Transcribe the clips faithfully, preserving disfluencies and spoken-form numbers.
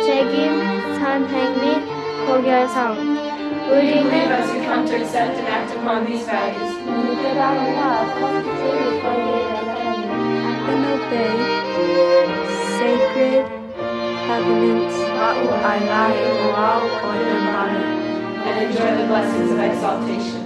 책임, 선행및 고결성, 우리는 as we come to accept and act upon these values. And obey sacred covenants And enjoy the blessings of exaltation.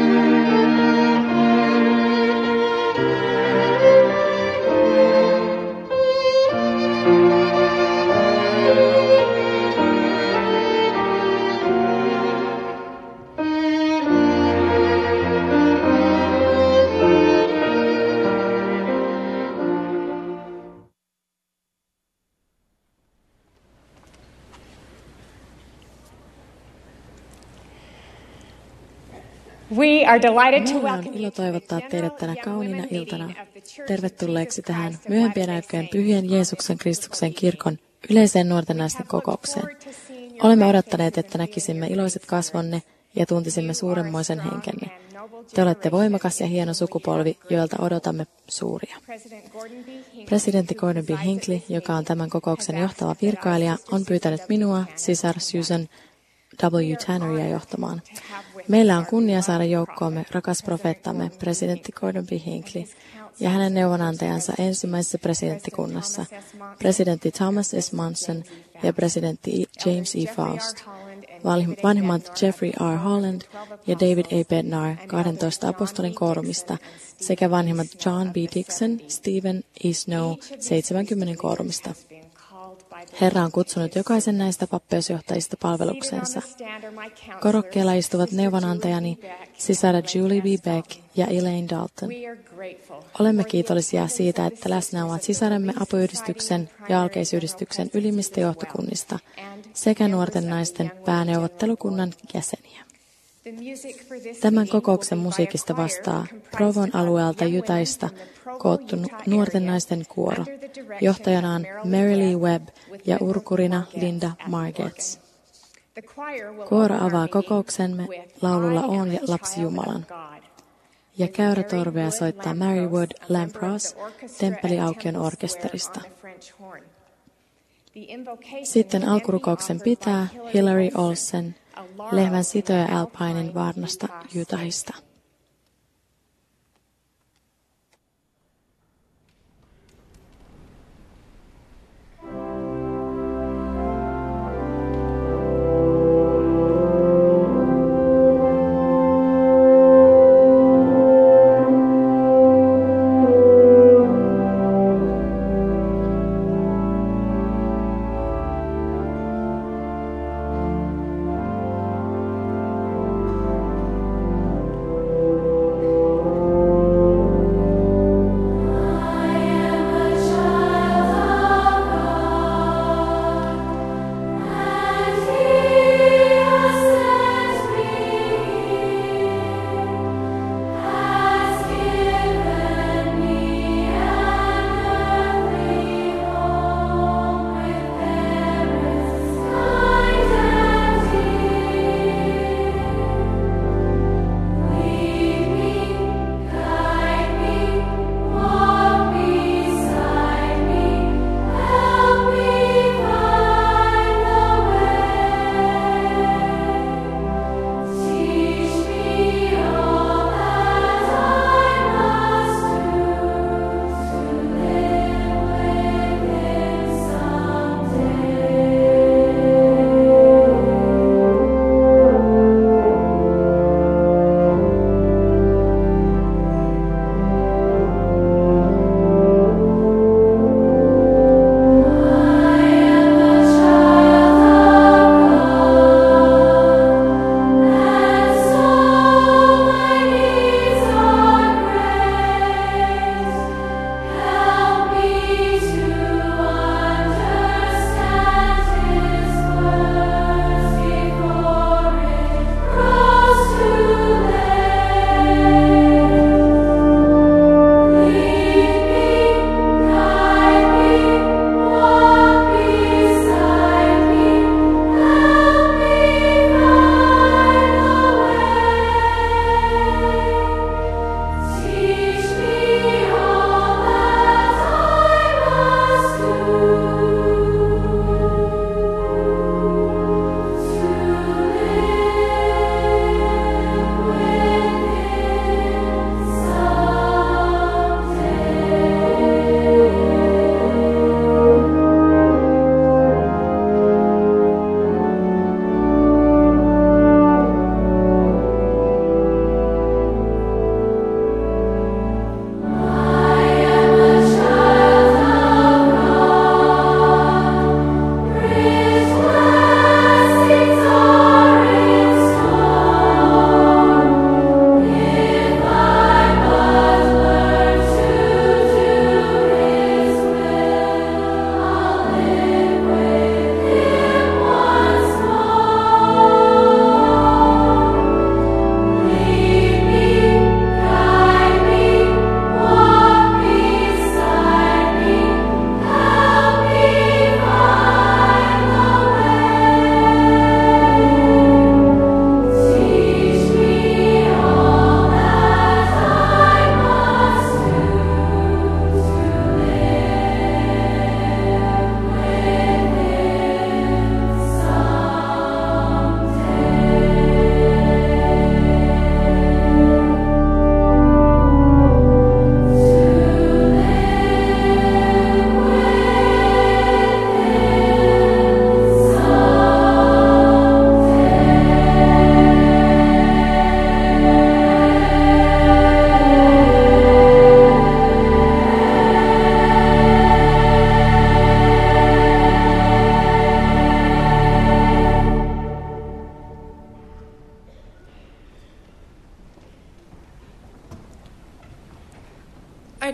We are delighted to Minulla on welcome ilo you toivottaa teidät tänä kauniina iltana tervetulleeksi tähän myöhempien aikojen pyhien Jeesuksen Kristuksen kirkon yleiseen nuorten naisten kokoukseen. Olemme odottaneet, että näkisimme iloiset kasvonne ja tuntisimme suuremmoisen henkenne. Te olette voimakas ja hieno sukupolvi, joilta odotamme suuria. Presidentti Gordon B. Hinckley, joka on tämän kokouksen johtava virkailija, on pyytänyt minua, sisar Susan W. Tanneria johtamaan. Meillä on kunnia saada joukkoomme rakas profeettamme, presidentti Gordon B. Hinckley, ja hänen neuvonantajansa ensimmäisessä presidenttikunnassa, presidentti Thomas S. Monson ja presidentti James E. Faust, vanhimmat Jeffrey R. Holland ja David A. Bednar kahdentoista apostolin koorumista sekä vanhimmat John B. Dixon, Stephen E. Snow seitsemänkymmentä koorumista. Herra on kutsunut jokaisen näistä pappeusjohtajista palvelukseensa. Korokkeella istuvat neuvonantajani, sisara Julie B. Beck ja Elaine Dalton. Olemme kiitollisia siitä, että läsnä ovat sisaremme apuyhdistyksen ja alkeisyhdistyksen ylimmistä johtokunnista sekä nuorten naisten pääneuvottelukunnan jäseniä. Tämän kokouksen musiikista vastaa Provon alueelta Utahista koottu nuorten naisten kuoro. Johtajana on Mary Lee Webb ja urkurina Linda Margetts. Kuoro avaa kokouksemme laululla On ja lapsi Jumalan. Ja käyrätorvea soittaa Mary Wood Lampros Temppeliaukion orkesterista. Sitten alkurukouksen pitää Hillary Olsen Lehmän sitoja Alpinen Varnasta Utahista.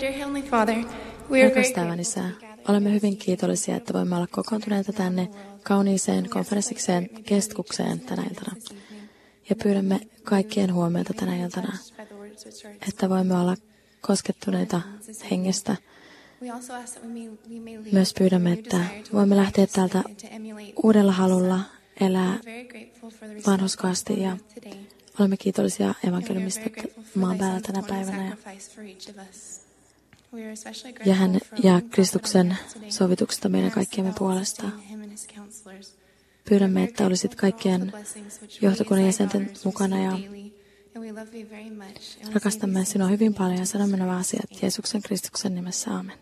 dear Heavenly Father, we are very Rakas taivaan Isä, olemme hyvin kiitollisia, että voimme olla kokoontuneita tänne kauniiseen konferenssikseen keskukseen tänä iltana. Ja pyydämme kaikkien huomiota tänä iltana, että voimme olla koskettuneita hengestä. Myös pyydämme, että voimme lähteä täältä uudella halulla elää vanhurskaasti ja olemme kiitollisia evankeliumista maan päällä tänä päivänä. Ja, ja hän ja Kristuksen sovituksesta meidän kaikkiemme puolesta. Pyydämme, että olisit kaikkien johtokunnan jäsenten mukana ja rakastamme sinua hyvin paljon ja sanomme nämä asiat Jeesuksen Kristuksen nimessä. Aamen.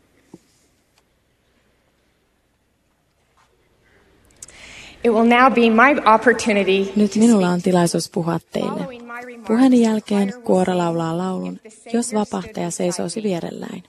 It will now be my opportunity. Nyt minulla on tilaisuus puhua teille. Puheeni jälkeen kuoro laulaa laulun, jos vapahtaja seisoisi vierelläin.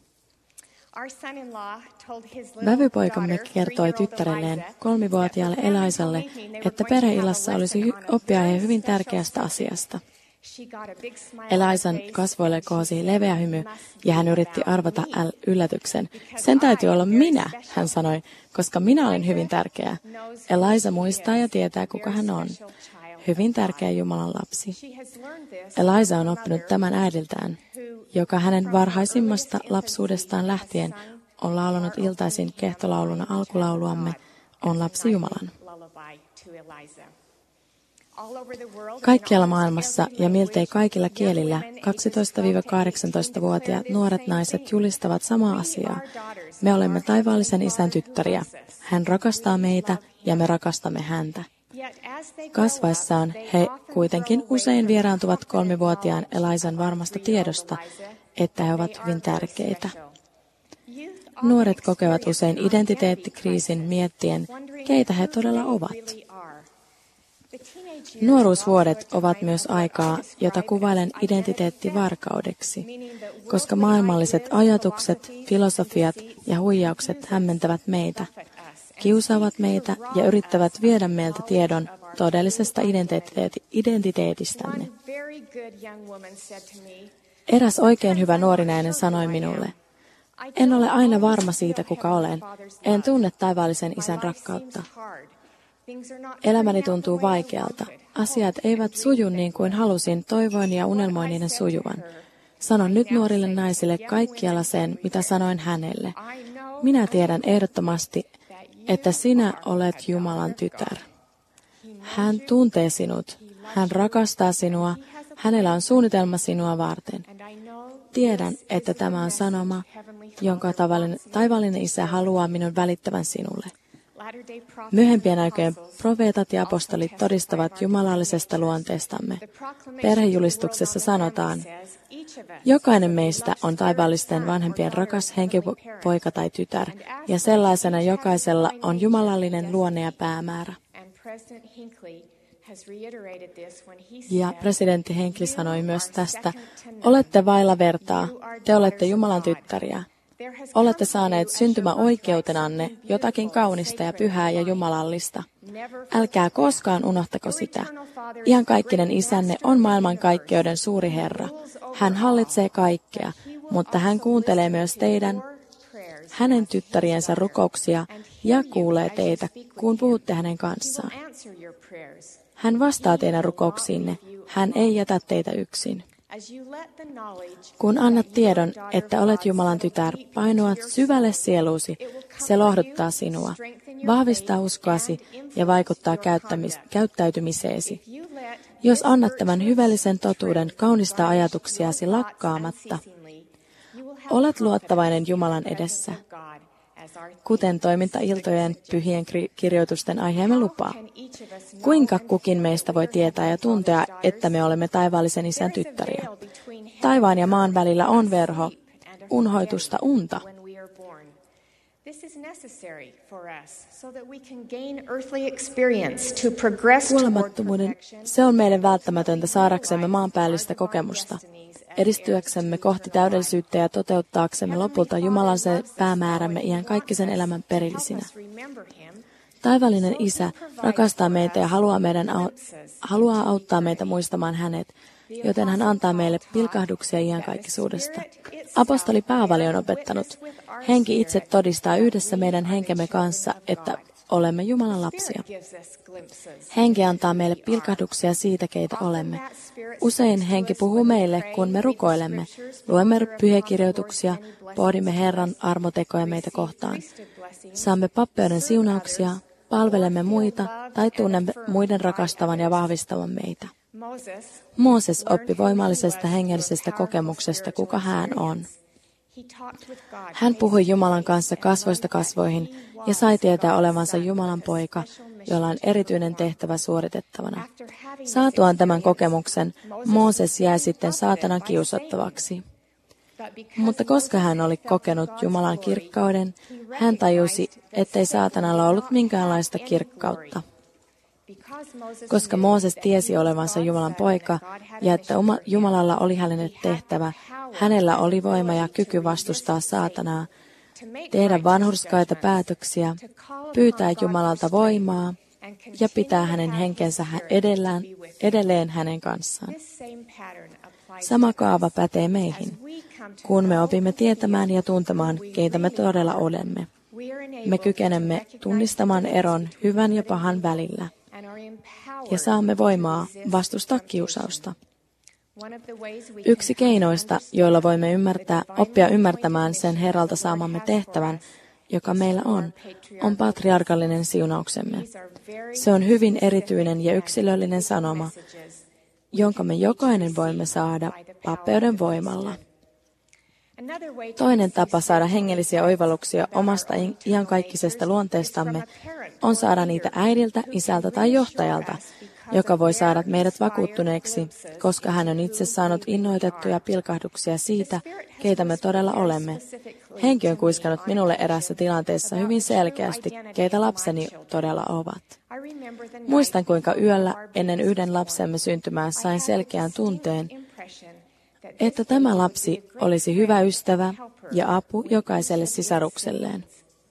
Vävypoikamme kertoi tyttärelleen kolmivuotiaalle Elaisalle, että perheillassa olisi hy- oppiaihe hyvin tärkeästä asiasta. Elaisan kasvoille kohosi leveä hymy ja hän yritti arvata äl- yllätyksen. Sen täytyy olla minä, hän sanoi, koska minä olen hyvin tärkeä. Elaisa muistaa ja tietää, kuka hän on. Hyvin tärkeä Jumalan lapsi. Elaisa on oppinut tämän äidiltään, joka hänen varhaisimmasta lapsuudestaan lähtien on laulanut iltaisin kehtolauluna alkulauluamme, on lapsi Jumalan. Kaikkialla maailmassa ja miltei kaikilla kielillä kaksitoista-kahdeksantoista-vuotiaat nuoret naiset julistavat samaa asiaa. Me olemme taivaallisen Isän tyttäriä. Hän rakastaa meitä ja me rakastamme häntä. Kasvaessaan he kuitenkin usein vieraantuvat kolmivuotiaan Elaisan varmasta tiedosta, että he ovat hyvin tärkeitä. Nuoret kokevat usein identiteettikriisin miettien, keitä he todella ovat. Nuoruusvuodet ovat myös aikaa, jota kuvailen identiteettivarkaudeksi, koska maailmalliset ajatukset, filosofiat ja huijaukset hämmentävät meitä, kiusaavat meitä ja yrittävät viedä meiltä tiedon todellisesta identiteeti- identiteetistämme. Eräs oikein hyvä nuori nainen sanoi minulle, en ole aina varma siitä, kuka olen. En tunne taivaallisen Isän rakkautta. Elämäni tuntuu vaikealta. Asiat eivät suju niin kuin halusin, toivoin ja unelmoin niiden sujuvan. Sanon nyt nuorille naisille kaikkialla sen, mitä sanoin hänelle. Minä tiedän ehdottomasti, että sinä olet Jumalan tytär. Hän tuntee sinut. Hän rakastaa sinua. Hänellä on suunnitelma sinua varten. Tiedän, että tämä on sanoma, jonka tavallinen, taivaallinen Isä haluaa minun välittävän sinulle. Myöhempien aikojen profeetat ja apostolit todistavat jumalallisesta luonteestamme. Perhejulistuksessa sanotaan, jokainen meistä on taivaallisten vanhempien rakas henkipoika tai tytär, ja sellaisena jokaisella on jumalallinen luonne ja päämäärä. Ja presidentti Hinckley sanoi myös tästä, olette vailla vertaa, te olette Jumalan tyttäriä. Olette saaneet syntymäoikeutenanne jotakin kaunista ja pyhää ja jumalallista. Älkää koskaan unohtako sitä. Iankaikkinen Isänne on maailmankaikkeuden suuri Herra. Hän hallitsee kaikkea, mutta hän kuuntelee myös teidän, hänen tyttäriensä rukouksia ja kuulee teitä, kun puhutte hänen kanssaan. Hän vastaa teidän rukouksiinne. Hän ei jätä teitä yksin. Kun annat tiedon, että olet Jumalan tytär, painoat syvälle sieluusi, se lohduttaa sinua, vahvistaa uskoasi ja vaikuttaa käyttäytymiseesi. Jos annat tämän hyvällisen totuuden kaunistaa ajatuksiasi lakkaamatta, olet luottavainen Jumalan edessä, kuten toimintailtojen pyhien kirjoitusten aiheemme lupaa. Kuinka kukin meistä voi tietää ja tuntea, että me olemme taivaallisen Isän tyttäriä? Taivaan ja maan välillä on verho, unhoitusta unta. Kuolemattomuuden, se on meille välttämätöntä saadaksemme maanpäällistä kokemusta, edistyäksemme kohti täydellisyyttä ja toteuttaaksemme lopulta Jumalan se päämäärämme iän kaikkisen elämän perillisinä. Taivaallinen Isä rakastaa meitä ja haluaa, meidän, haluaa auttaa meitä muistamaan hänet, joten hän antaa meille pilkahduksia iankaikkisuudesta. Apostoli Paavali on opettanut, henki itse todistaa yhdessä meidän henkemme kanssa, että olemme Jumalan lapsia. Henki antaa meille pilkahduksia siitä, keitä olemme. Usein henki puhuu meille, kun me rukoilemme, luemme pyhäkirjoituksia, pohdimme Herran armotekoja meitä kohtaan. Saamme pappeuden siunauksia, palvelemme muita tai tunnemme muiden rakastavan ja vahvistavan meitä. Mooses oppi voimallisesta hengellisestä kokemuksesta, kuka hän on. Hän puhui Jumalan kanssa kasvoista kasvoihin ja sai tietää olevansa Jumalan poika, jolla on erityinen tehtävä suoritettavana. Saatuaan tämän kokemuksen, Mooses jäi sitten saatanan kiusattavaksi. Mutta koska hän oli kokenut Jumalan kirkkauden, hän tajusi, ettei saatanalla ollut minkäänlaista kirkkautta. Koska Mooses tiesi olevansa Jumalan poika ja että Jumalalla oli hänelle tehtävä, hänellä oli voima ja kyky vastustaa saatanaa, tehdä vanhurskaita päätöksiä, pyytää Jumalalta voimaa ja pitää hänen henkensä edellään, edelleen hänen kanssaan. Sama kaava pätee meihin, kun me opimme tietämään ja tuntemaan, keitä me todella olemme. Me kykenemme tunnistamaan eron hyvän ja pahan välillä ja saamme voimaa vastustaa kiusausta. Yksi keinoista, joilla voimme ymmärtää, oppia ymmärtämään sen Herralta saamamme tehtävän, joka meillä on, on patriarkallinen siunauksemme. Se on hyvin erityinen ja yksilöllinen sanoma, jonka me jokainen voimme saada pappeuden voimalla. Toinen tapa saada hengellisiä oivalluksia omasta iankaikkisesta luonteestamme on saada niitä äidiltä, isältä tai johtajalta, joka voi saada meidät vakuuttuneeksi, koska hän on itse saanut innoitettuja pilkahduksia siitä, keitä me todella olemme. Henki on kuiskannut minulle erässä tilanteessa hyvin selkeästi, keitä lapseni todella ovat. Muistan, kuinka yöllä ennen yhden lapsemme syntymää sain selkeän tunteen, että tämä lapsi olisi hyvä ystävä ja apu jokaiselle sisarukselleen.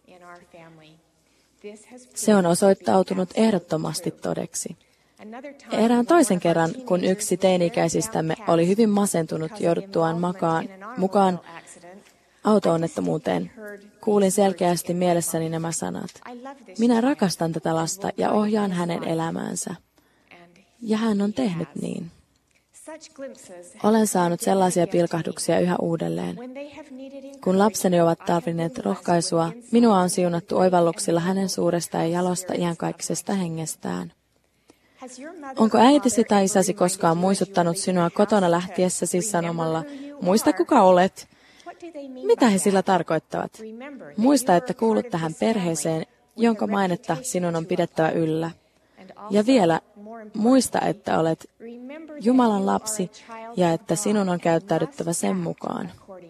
Se on osoittautunut ehdottomasti todeksi. Erään toisen kerran, kun yksi teini-ikäisistämme oli hyvin masentunut jouduttuaan makaan, mukaan auto-onnettomuuteen, kuulin selkeästi mielessäni nämä sanat. Minä rakastan tätä lasta ja ohjaan hänen elämäänsä. Ja hän on tehnyt niin. Olen saanut sellaisia pilkahduksia yhä uudelleen. Kun lapseni ovat tarvinneet rohkaisua, minua on siunattu oivalluksilla hänen suuresta ja jalosta iankaikkisesta hengestään. Onko äitisi tai isäsi koskaan muistuttanut sinua kotona lähtiessäsi sanomalla, muista kuka olet? Mitä he sillä tarkoittavat? Muista, että kuulut tähän perheeseen, jonka mainetta sinun on pidettävä yllä. Ja vielä, muista, että olet Jumalan lapsi ja että sinun on käyttäydyttävä sen mukaan.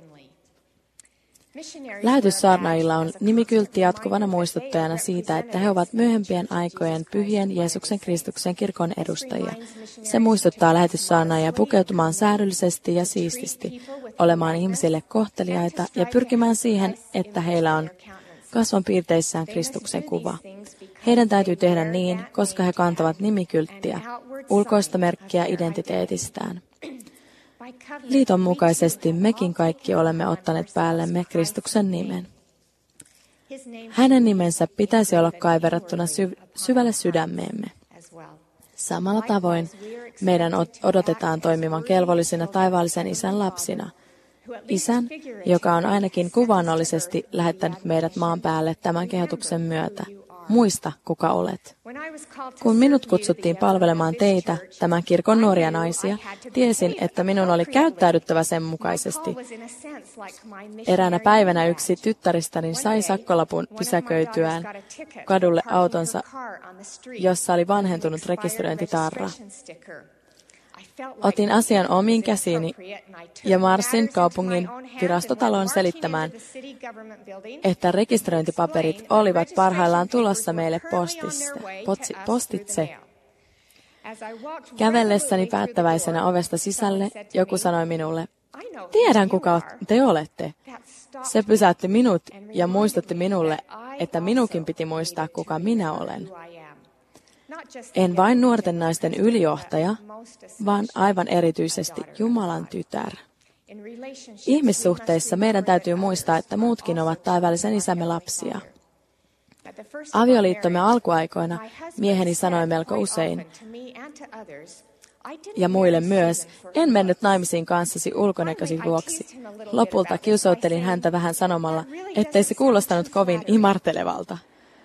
Lähetyssaarnaajilla on nimikyltti jatkuvana muistuttajana siitä, että he ovat myöhempien aikojen pyhien Jeesuksen Kristuksen kirkon edustajia. Se muistuttaa lähetyssaarnaajia pukeutumaan säädyllisesti ja siististi, olemaan ihmisille kohteliaita ja pyrkimään siihen, että heillä on kasvonpiirteissään Kristuksen kuva. Heidän täytyy tehdä niin, koska he kantavat nimikylttiä, ulkoista merkkiä identiteetistään. Liiton mukaisesti mekin kaikki olemme ottaneet päällemme Kristuksen nimen. Hänen nimensä pitäisi olla kaiverrattuna sy- syvälle sydämeemme. Samalla tavoin meidän odotetaan toimivan kelvollisina taivaallisen isän lapsina. Isän, joka on ainakin kuvaannollisesti lähettänyt meidät maan päälle tämän kehotuksen myötä. Muista, kuka olet. Kun minut kutsuttiin palvelemaan teitä, tämän kirkon nuoria naisia, tiesin, että minun oli käyttäydyttävä sen mukaisesti. Eräänä päivänä yksi tyttäristäni sai sakkolapun pysäköityään kadulle autonsa, jossa oli vanhentunut rekisteröintitarra. Otin asian omiin käsiini ja marssin kaupungin virastotaloon selittämään, että rekisteröintipaperit olivat parhaillaan tulossa meille postissa, potsi, postitse. Kävellessäni päättäväisenä ovesta sisälle joku sanoi minulle, tiedän kuka te olette. Se pysäytti minut ja muistutti minulle, että minukin piti muistaa kuka minä olen. En vain nuorten naisten ylijohtaja, vaan aivan erityisesti Jumalan tytär. Ihmissuhteissa meidän täytyy muistaa, että muutkin ovat taivaallisen isämme lapsia. Avioliittomme alkuaikoina mieheni sanoi melko usein, ja muille myös, en mennyt naimisiin kanssasi ulkonäkösi vuoksi. Lopulta kiusoittelin häntä vähän sanomalla, ettei se kuulostanut kovin imartelevalta.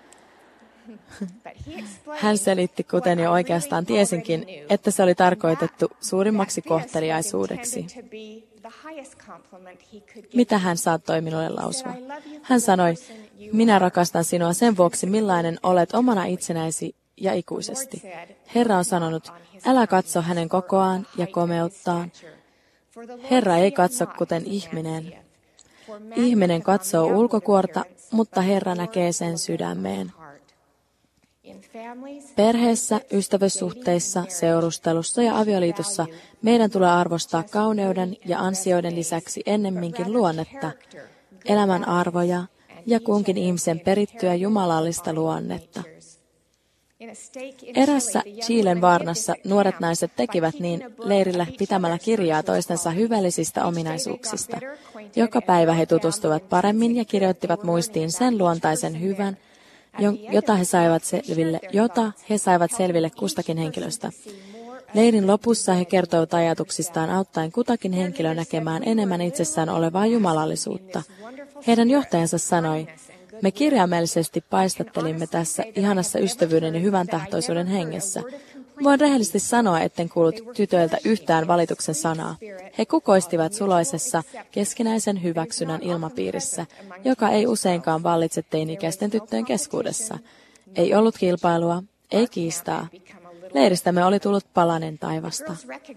Hän selitti, kuten jo oikeastaan tiesinkin, että se oli tarkoitettu suurimmaksi kohteliaisuudeksi. Mitä hän saattoi minulle lausua? Hän sanoi, minä rakastan sinua sen vuoksi, millainen olet omana itsenäisi ja ikuisesti. Herra on sanonut, älä katso hänen kokoaan ja komeuttaan. Herra ei katso kuten ihminen. Ihminen katsoo ulkokuorta, mutta Herra näkee sen sydämeen. Perheessä, ystävyyssuhteissa, seurustelussa ja avioliitossa meidän tulee arvostaa kauneuden ja ansioiden lisäksi ennemminkin luonnetta, elämän arvoja ja kunkin ihmisen perittyä jumalallista luonnetta. Erässä Chilen Varnassa nuoret naiset tekivät niin leirillä pitämällä kirjaa toistensa hyvällisistä ominaisuuksista. Joka päivä he tutustuivat paremmin ja kirjoittivat muistiin sen luontaisen hyvän, jota he saivat selville, jota he saivat selville kustakin henkilöstä. Leirin lopussa he kertoivat ajatuksistaan auttaen kutakin henkilöä näkemään enemmän itsessään olevaa jumalallisuutta. Heidän johtajansa sanoi, me kirjaimellisesti paistattelimme tässä ihanassa ystävyyden ja hyvän tahtoisuuden hengessä. Voin rehellisesti sanoa, etten kuullut tytöiltä yhtään valituksen sanaa. He kukoistivat suloisessa keskinäisen hyväksynnän ilmapiirissä, joka ei useinkaan vallitse teini-ikäisten tyttöjen keskuudessa. Ei ollut kilpailua, ei kiistaa. Leiristämme oli tullut palanen taivasta.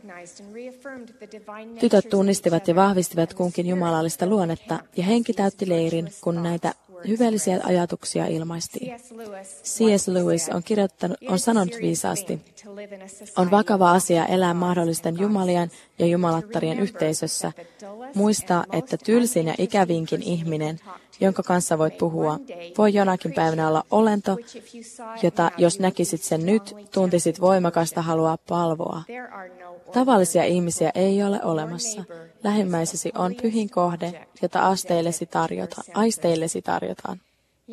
Tytöt tunnistivat ja vahvistivat kunkin jumalallista luonnetta, ja henki täytti leirin, kun näitä hyvällisiä ajatuksia ilmaistiin. C S Lewis on, kirjoittanut, on sanonut viisaasti, on vakava asia elää mahdollisten jumalien ja jumalattarien yhteisössä, muistaa, että tylsin ja ikävinkin ihminen, jonka kanssa voit puhua, voi jonakin päivänä olla olento, jota jos näkisit sen nyt, tuntisit voimakasta halua palvoa. Tavallisia ihmisiä ei ole olemassa. Lähimmäisesi on pyhin kohde, jota asteillesi tarjota, aisteillesi tarjotaan.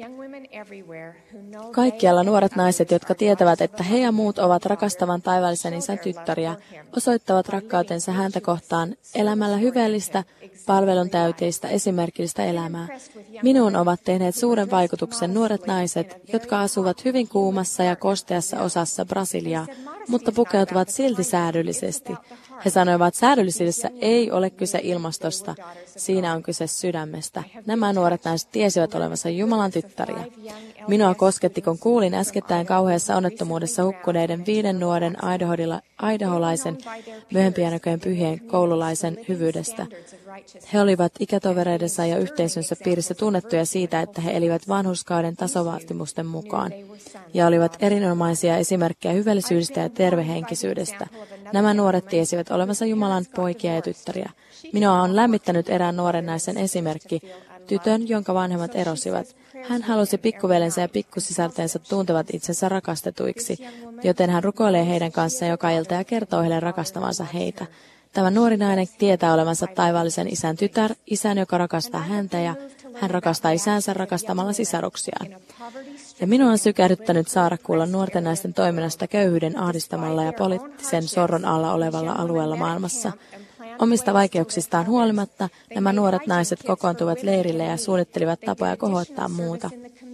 Kaikkialla nuoret naiset, jotka tietävät, että he ja muut ovat rakastavan taivaallisen isän tyttäriä, osoittavat rakkautensa häntä kohtaan elämällä hyvällistä, palvelun täyteistä, esimerkillistä elämää. Minuun ovat tehneet suuren vaikutuksen nuoret naiset, jotka asuvat hyvin kuumassa ja kosteassa osassa Brasiliaa, mutta pukeutuvat silti säädyllisesti. He sanoivat, että säädyllisyydessä ei ole kyse ilmastosta, siinä on kyse sydämestä. Nämä nuoret naiset tiesivät olevansa Jumalan tyttäriä. Minua kosketti, kun kuulin äskettäin kauheassa onnettomuudessa hukkuneiden viiden nuoren aidaholaisen myöhempien näköjen pyhien koululaisen hyvyydestä. He olivat ikätovereidensa ja yhteisönsä piirissä tunnettuja siitä, että he elivät vanhurskauden tasovaatimusten mukaan ja olivat erinomaisia esimerkkejä hyvällisyydestä ja tervehenkisyydestä. Nämä nuoret tiesivät olevansa Jumalan poikia ja tyttäriä. Minua on lämmittänyt erään nuoren naisen esimerkki, tytön, jonka vanhemmat erosivat. Hän halusi pikkuvelensä ja pikkusisartensa tuntevat itsensä rakastetuiksi, joten hän rukoilee heidän kanssaan joka ilta ja kertoo heille rakastavansa heitä. Tämä nuori nainen tietää olevansa taivaallisen isän tytär, isän, joka rakastaa häntä, ja hän rakastaa isänsä rakastamalla sisaruksiaan. Ja minua on sykähdyttänyt saada kuulla nuorten naisten toiminnasta köyhyyden ahdistamalla ja poliittisen sorron alla olevalla alueella maailmassa. Omista vaikeuksistaan huolimatta nämä nuoret naiset kokoontuivat leirille ja suunnittelivat tapoja kohottaa muuta.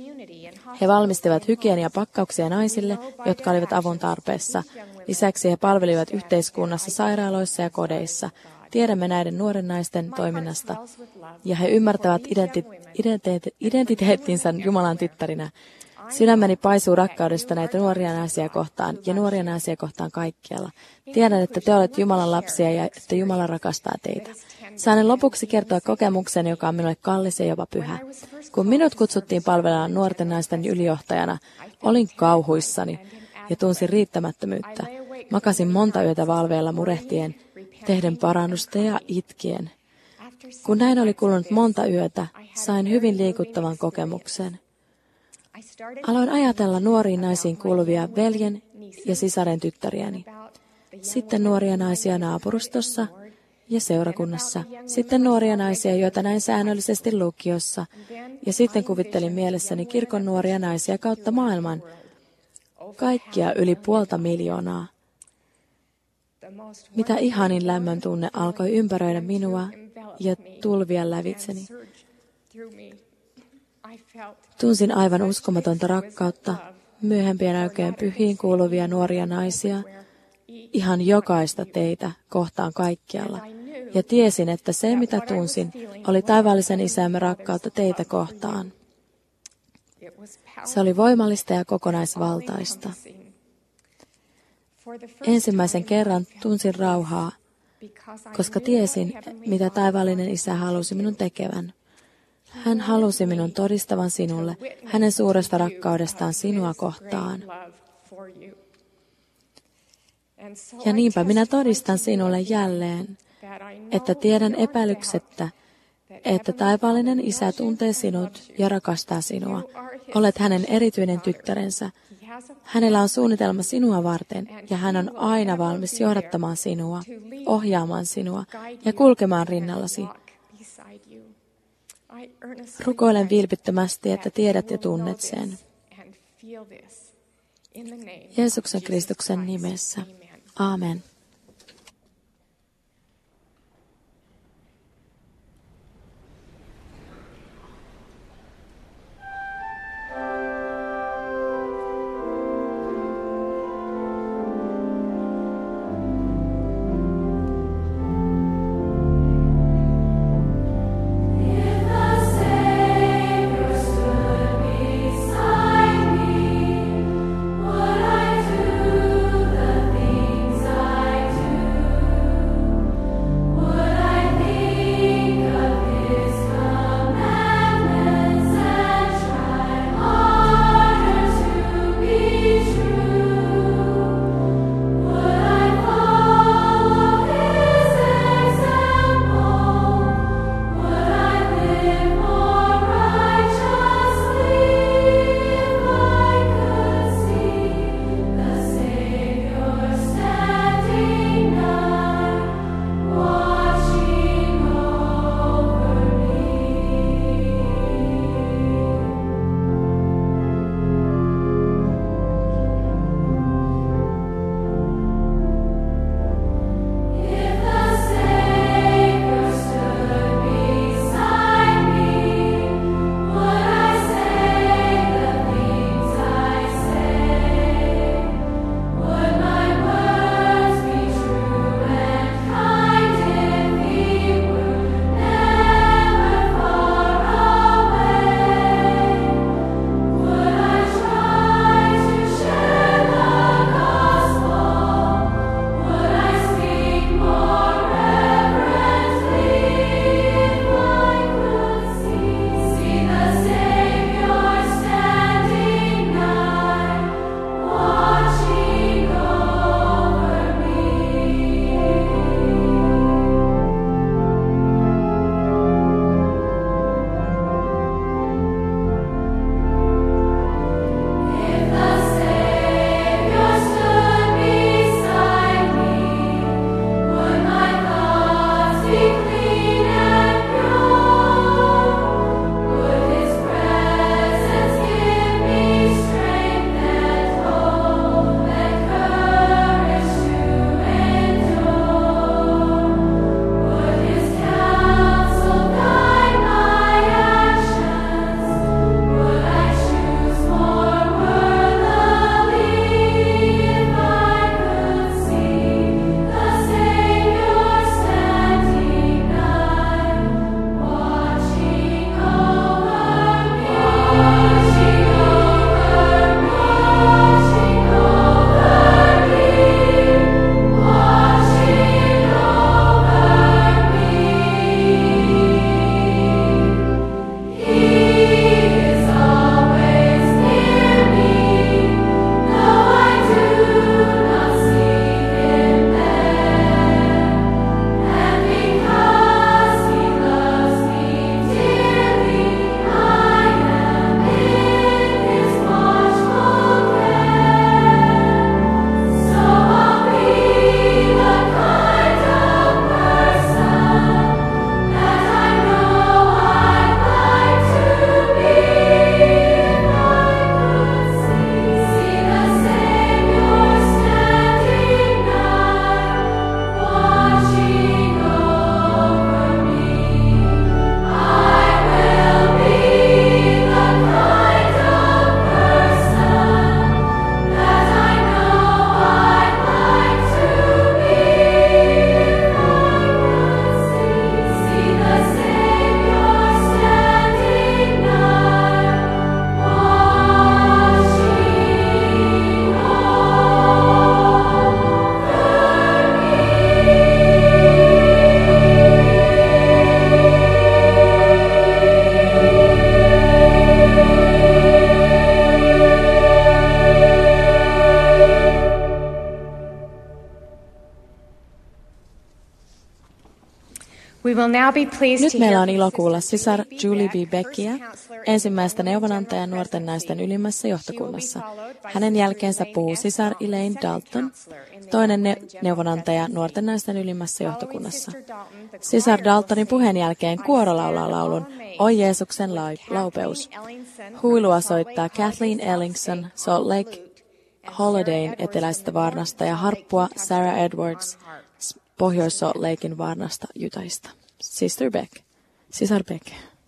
He valmistivat hygieniapakkauksia naisille, jotka olivat avun tarpeessa. Lisäksi he palvelivat yhteiskunnassa, sairaaloissa ja kodeissa. Tiedämme näiden nuoren naisten toiminnasta, ja he ymmärtävät identi- identite- identiteettinsä Jumalan tyttärinä. Sydämeni paisuu rakkaudesta näitä nuoria naisia kohtaan ja nuoria naisia kohtaan kaikkialla. Tiedän, että te olette Jumalan lapsia ja että Jumala rakastaa teitä. Saan lopuksi kertoa kokemuksen, joka on minulle kallis ja jopa pyhä. Kun minut kutsuttiin palvelemaan nuorten naisten ylijohtajana, olin kauhuissani ja tunsin riittämättömyyttä. Makasin monta yötä valveilla murehtien, tehden parannusta ja itkien. Kun näin oli kulunut monta yötä, sain hyvin liikuttavan kokemuksen. Aloin ajatella nuoriin naisiin kuuluvia veljen ja sisaren tyttäriäni. Sitten nuoria naisia naapurustossa ja seurakunnassa. Sitten nuoria naisia, joita näin säännöllisesti lukiossa. Ja sitten kuvittelin mielessäni kirkon nuoria naisia kautta maailman. Kaikkia yli puolta miljoonaa. Mitä ihanin lämmön tunne alkoi ympäröidä minua ja tulvia lävitseni. Tunsin aivan uskomatonta rakkautta, myöhempien aikojen pyhiin kuuluvia nuoria naisia, ihan jokaista teitä kohtaan kaikkialla. Ja tiesin, että se mitä tunsin, oli taivaallisen isämme rakkautta teitä kohtaan. Se oli voimallista ja kokonaisvaltaista. Ensimmäisen kerran tunsin rauhaa, koska tiesin, mitä taivaallinen isä halusi minun tekevän. Hän halusi minun todistavan sinulle hänen suuresta rakkaudestaan sinua kohtaan. Ja niinpä minä todistan sinulle jälleen, että tiedän epäilyksettä, että taivaallinen isä tuntee sinut ja rakastaa sinua. Olet hänen erityinen tyttärensä. Hänellä on suunnitelma sinua varten, ja hän on aina valmis johdattamaan sinua, ohjaamaan sinua ja kulkemaan rinnallasi. Rukoilen vilpittömästi, että tiedät ja tunnet sen. Jeesuksen Kristuksen nimessä. Aamen. Would I do the things I We will now be pleased Nyt to meillä hear on ilo from kuulla Sister sisar Julie B. Beck, Beckia, first counselor in ensimmäistä the neuvonantajaa General nuorten naisten Presidency. ylimmässä She will johtokunnassa. be followed by Hänen Sister jälkeensä Elaine puhuu S. sisar Dalton, Elaine second Dalton, counselor in the toinen ne- Young Women General neuvonantaja Presidency. nuorten naisten ylimmässä Following johtokunnassa. Sister Dalton, the Sisar choir will Daltonin sing, puheen jälkeen "I kuoro stand laulaa laulun all amazed", O Jeesuksen lau- with laupeus. Kathleen Ellingson from Huilua the Salt Lake soittaa Holiday Kathleen South Ellingson State Salt on Lake flute, and Holidayn Sarah Edwards eteläisestä from the North varnasta ja Salt Lake, harppua Kentucky Sarah on Edwards harp. Pohjois Salt Lakein varnasta Jutaista. Sister Beck. Sisar Beck.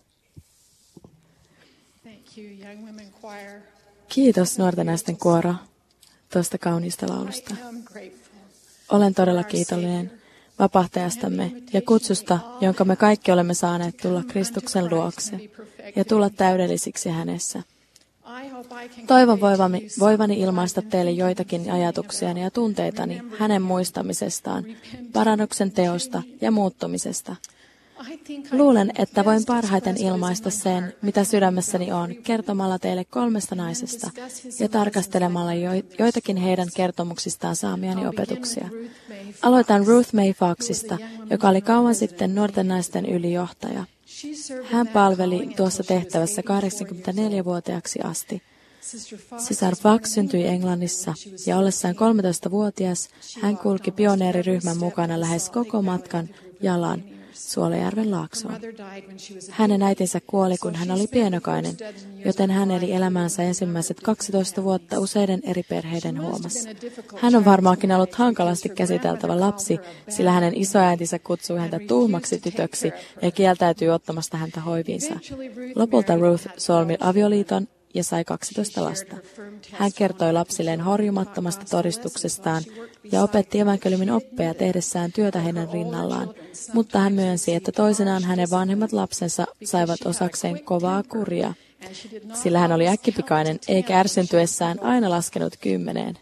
Thank you, Young Women Choir. Kiitos nuorten naisten kuoro tuosta kauniista laulusta. I am grateful. Olen todella kiitollinen vapahtajastamme ja kutsusta, jonka me kaikki olemme saaneet tulla Kristuksen luokse ja tulla täydellisiksi hänessä. I hope I can Toivon convey to voivani, you some voivani ilmaista teille joitakin ajatuksiani ja tunteitani hänen muistamisestaan, parannuksen teosta ja muuttumisesta. I think I Luulen, can että voin best parhaiten express what is ilmaista in my sen, heart mitä by sydämessäni telling on, you kertomalla teille kolmesta naisesta ja tarkastelemalla jo, joitakin heidän kertomuksistaan saamiani opetuksia. Aloitan Ruth May Foxista, joka oli kauan sitten nuorten naisten ylijohtaja. Hän palveli tuossa tehtävässä kahdeksankymmentäneljävuotiaaksi asti. Sisar Fox syntyi Englannissa ja ollessaan kolmetoistavuotias hän kulki pioneeriryhmän mukana lähes koko matkan jalan Suolajärven laaksoon. Hänen äitinsä kuoli, kun hän oli pienokainen, joten hän eli elämänsä ensimmäiset kaksitoista vuotta useiden eri perheiden huomassa. Hän on varmaankin ollut hankalasti käsiteltävä lapsi, sillä hänen isoäitinsä kutsui häntä tuhmaksi tytöksi ja kieltäytyi ottamasta häntä hoiviinsa. Lopulta Ruth solmi avioliiton ja sai kaksitoista lasta. Hän kertoi lapsilleen horjumattomasta todistuksestaan ja opetti evankeliumin oppeja tehdessään työtä heidän rinnallaan, mutta hän myönsi, että toisenaan hänen vanhemmat lapsensa saivat osakseen kovaa kuria, sillä hän oli äkkipikainen eikä ärsyntyessään aina laskenut kymmeneen.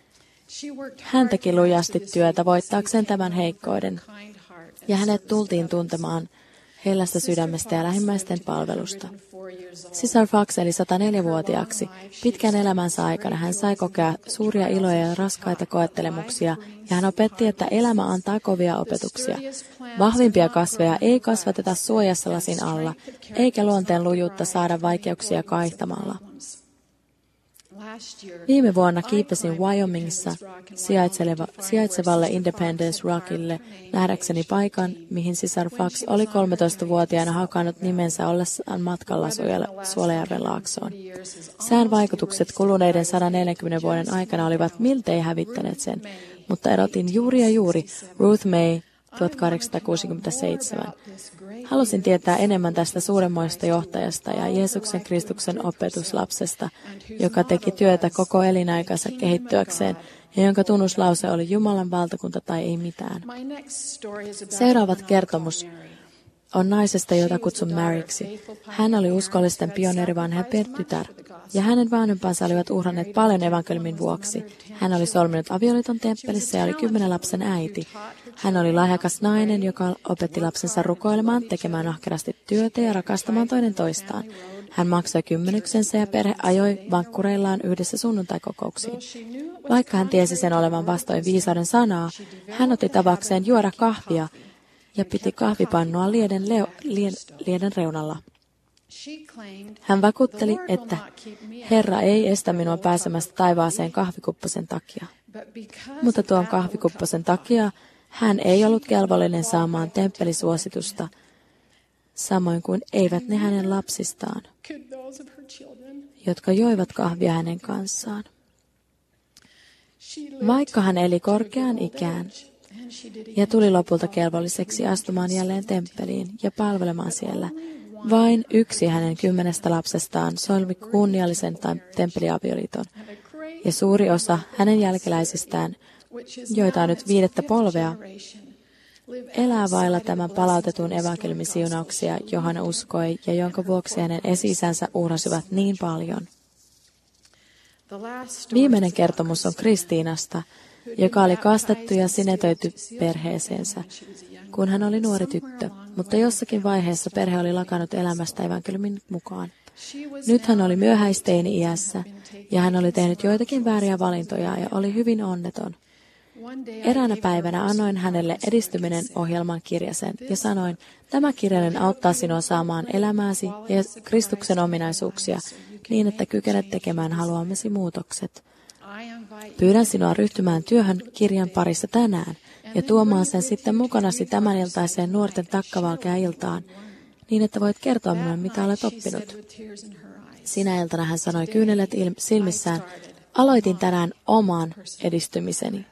Hän teki lujasti työtä voittaakseen tämän heikkouden, ja hänet tultiin tuntemaan hellästä sydämestä ja lähimmäisten palvelusta. Sisar Fox eli sataneljävuotiaaksi. Pitkän elämänsä aikana hän sai kokea suuria iloja ja raskaita koettelemuksia, ja hän opetti, että elämä antaa kovia opetuksia. Vahvimpia kasveja ei kasvateta suojassa lasin alla, eikä luonteen lujuutta saada vaikeuksia kaihtamalla. Viime vuonna kiipesin Wyomingissa sijaitsevalle Independence Rockille nähdäkseni paikan, mihin sisar Fox oli kolmetoistavuotiaana hakannut nimensä ollessaan matkalla Suolajärven laaksoon. Sään vaikutukset kuluneiden sata neljäkymmentä vuoden aikana olivat miltei hävittäneet sen, mutta erotin juuri ja juuri Ruth May tuhatkahdeksansataakuusikymmentäseitsemän. Halusin tietää enemmän tästä suuremmoista johtajasta ja Jeesuksen Kristuksen opetuslapsesta, joka teki työtä koko elinaikansa kehittyäkseen ja jonka tunnuslause oli Jumalan valtakunta tai ei mitään. Seuraava kertomus on naisesta, jota kutsun Maryksi. Hän oli uskollisten pioneerivanhempien tytär, ja hänen vanhempansa olivat uhranneet paljon evankeliumin vuoksi. Hän oli solminut avioliiton temppelissä ja oli kymmenen lapsen äiti. Hän oli lahjakas nainen, joka opetti lapsensa rukoilemaan, tekemään ahkerasti työtä ja rakastamaan toinen toistaan. Hän maksoi kymmenyksensä ja perhe ajoi vankkureillaan yhdessä sunnuntaikokouksiin. Vaikka hän tiesi sen olevan vastoin viisauden sanaa, hän otti tavakseen juoda kahvia ja piti kahvipannua lieden, leo, lien, lieden reunalla. Hän vakuutteli, että Herra ei estä minua pääsemästä taivaaseen kahvikupposen takia. Mutta tuon kahvikupposen takia hän ei ollut kelvollinen saamaan temppelisuositusta, samoin kuin eivät ne hänen lapsistaan, jotka joivat kahvia hänen kanssaan. Vaikka hän eli korkeaan ikään ja tuli lopulta kelvolliseksi astumaan jälleen temppeliin ja palvelemaan siellä, vain yksi hänen kymmenestä lapsestaan solmi kunniallisen temppeliavioliiton, ja suuri osa hänen jälkeläisistään, joita on nyt viidettä polvea, elää vailla tämän palautetun evankeliumin siunauksia, johon hän uskoi ja jonka vuoksi hänen esi-isänsä uhrasivat niin paljon. Viimeinen kertomus on Kristiinasta, joka oli kastettu ja sinetöity perheeseensä, kun hän oli nuori tyttö, mutta jossakin vaiheessa perhe oli lakannut elämästä evankeliumin mukaan. Nyt hän oli myöhäisteini-iässä, ja hän oli tehnyt joitakin vääriä valintoja ja oli hyvin onneton. Eräänä päivänä annoin hänelle edistyminen ohjelman kirjasen ja sanoin, tämä kirjanen auttaa sinua saamaan elämääsi ja Kristuksen ominaisuuksia niin, että kykenet tekemään haluamasi muutokset. Pyydän sinua ryhtymään työhön kirjan parissa tänään ja tuomaan sen sitten mukanasi tämän iltaiseen nuorten takkavalkea-iltaan, niin että voit kertoa minulle, mitä olet oppinut. Sinä iltana hän sanoi kyynelet silmissään, aloitin tänään oman edistymiseni.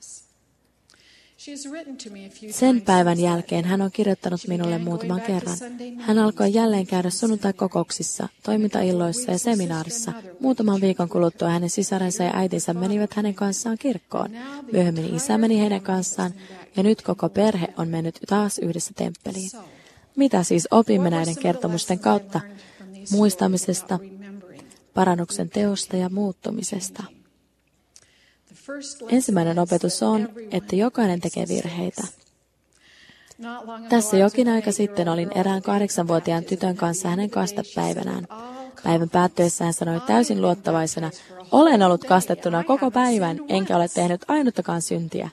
Sen päivän jälkeen hän on kirjoittanut minulle muutaman kerran. Hän alkoi jälleen käydä sunnuntai-kokouksissa, toimintailloissa ja seminaarissa. Muutaman viikon kuluttua hänen sisarensa ja äitinsä menivät hänen kanssaan kirkkoon. Myöhemmin isä meni heidän kanssaan ja nyt koko perhe on mennyt taas yhdessä temppeliin. Mitä siis opimme näiden kertomusten kautta? Muistamisesta, parannuksen teosta ja muuttumisesta. Ensimmäinen opetus on, että jokainen tekee virheitä. Tässä jokin aika sitten olin erään kahdeksanvuotiaan tytön kanssa hänen kastepäivänään. Päivän päättyessä hän sanoi täysin luottavaisena, olen ollut kastettuna koko päivän, enkä ole tehnyt ainuttakaan syntiä.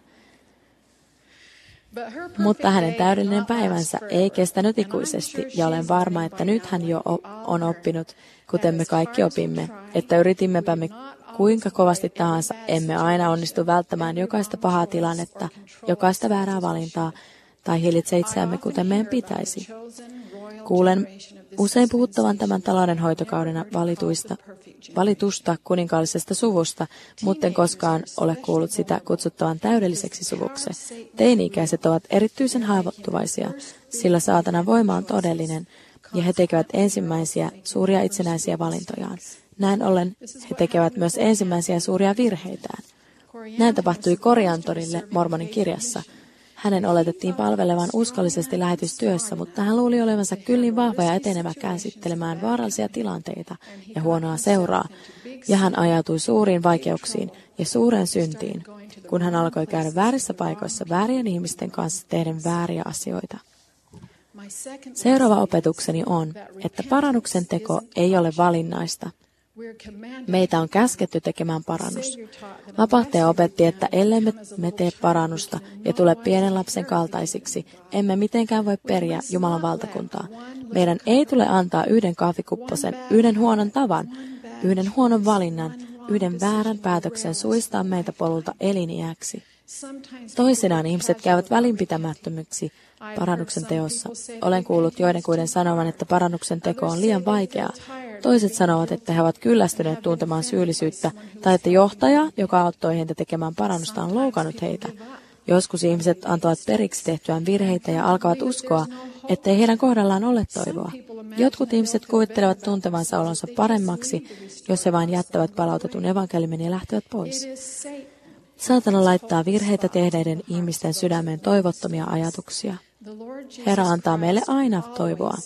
Mutta hänen täydellinen päivänsä ei kestänyt ikuisesti, ja olen varma, että nyt hän jo on oppinut, kuten me kaikki opimme, että yritimmepä me kuinka kovasti tahansa, emme aina onnistu välttämään jokaista pahaa tilannetta, jokaista väärää valintaa, tai hillitse itseämme, kuten meidän pitäisi. Kuulen usein puhuttavan tämän taloudenhoitokaudena valituista, valitusta kuninkaallisesta suvusta, mutta en koskaan ole kuullut sitä kutsuttavan täydelliseksi suvuksi. Teini-ikäiset ovat erityisen haavoittuvaisia, sillä saatanan voima on todellinen, ja he tekevät ensimmäisiä suuria itsenäisiä valintojaan. Näin ollen he tekevät myös ensimmäisiä suuria virheitään. Näin tapahtui Koriantorille Mormonin kirjassa. Hänen oletettiin palvelevan uskollisesti lähetystyössä, mutta hän luuli olevansa kyllin vahva ja etenevä käsittelemään vaarallisia tilanteita ja huonoa seuraa, ja hän ajautui suuriin vaikeuksiin ja suureen syntiin, kun hän alkoi käydä väärissä paikoissa väärien ihmisten kanssa tehden vääriä asioita. Seuraava opetukseni on, että parannuksen teko ei ole valinnaista. Meitä on käsketty tekemään parannus. Vapahtaja opetti, että ellei me, me tee parannusta ja tule pienen lapsen kaltaisiksi, emme mitenkään voi periä Jumalan valtakuntaa. Meidän ei tule antaa yhden kahvikupposen, yhden huonon tavan, yhden huonon valinnan, yhden väärän päätöksen suistaa meitä polulta eliniäksi. Toisinaan ihmiset käyvät välinpitämättömyksi parannuksen teossa. Olen kuullut joidenkuiden sanovan, että parannuksen teko on liian vaikeaa. Toiset sanovat, että he ovat kyllästyneet tuntemaan syyllisyyttä, tai että johtaja, joka auttoi heitä tekemään parannusta, on loukannut heitä. Joskus ihmiset antavat periksi tehtyään virheitä ja alkavat uskoa, ettei heidän kohdallaan ole toivoa. Jotkut ihmiset kuvittelevat tuntevansa olonsa paremmaksi, jos he vain jättävät palautetun evankeliumin ja lähtevät pois. Saatana laittaa virheitä tehneiden ihmisten sydämeen toivottomia ajatuksia. Herra antaa meille aina toivoa.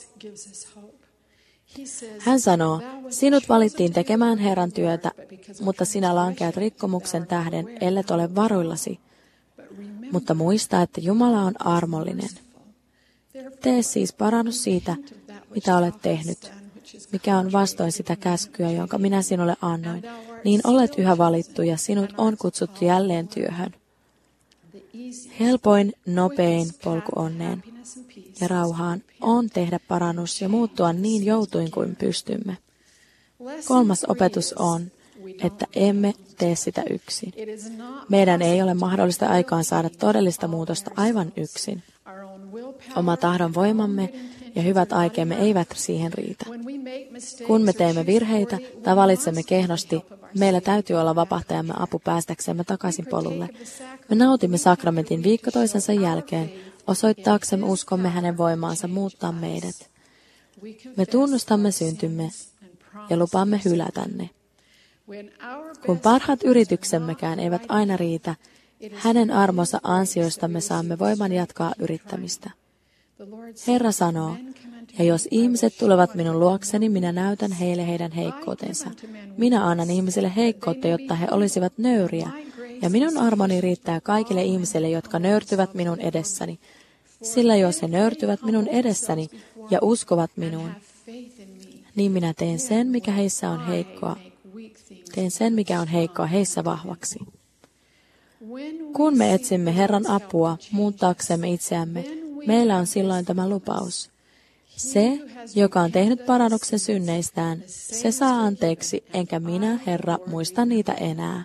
Hän sanoo, sinut valittiin tekemään Herran työtä, mutta sinä lankeat rikkomuksen tähden, ellet ole varuillasi. Mutta muista, että Jumala on armollinen. Tee siis parannus siitä, mitä olet tehnyt, mikä on vastoin sitä käskyä, jonka minä sinulle annoin. Niin olet yhä valittu ja sinut on kutsuttu jälleen työhön. Helpoin, nopein polku onneen ja rauhaan on tehdä parannus ja muuttua niin joutuin kuin pystymme. Kolmas opetus on, että emme tee sitä yksin. Meidän ei ole mahdollista aikaan saada todellista muutosta aivan yksin. Oma tahdon voimamme ja hyvät aikeemme eivät siihen riitä. Kun me teemme virheitä tai valitsemme kehnosti, meillä täytyy olla vapahtajamme apu päästäksemme takaisin polulle. Me nautimme sakramentin viikko toisensa jälkeen, osoittaaksemme uskomme hänen voimaansa muuttaa meidät. Me tunnustamme syntymme ja lupaamme hylätä ne. Kun parhaat yrityksemmekään eivät aina riitä, hänen armonsa ansioista me saamme voiman jatkaa yrittämistä. Herra sanoo, ja jos ihmiset tulevat minun luokseni, minä näytän heille heidän heikkoutensa. Minä annan ihmisille heikkoutta, jotta he olisivat nöyriä, ja minun armoni riittää kaikille ihmisille, jotka nöyrtyvät minun edessäni. Sillä jos he nöyrtyvät minun edessäni ja uskovat minuun, niin minä teen sen, mikä heissä on heikkoa. Teen sen, mikä on heikkoa heissä vahvaksi. Kun me etsimme Herran apua muuttaaksemme itseämme, meillä on silloin tämä lupaus. Se, joka on tehnyt parannuksen synneistään, se saa anteeksi, enkä minä, Herra, muista niitä enää.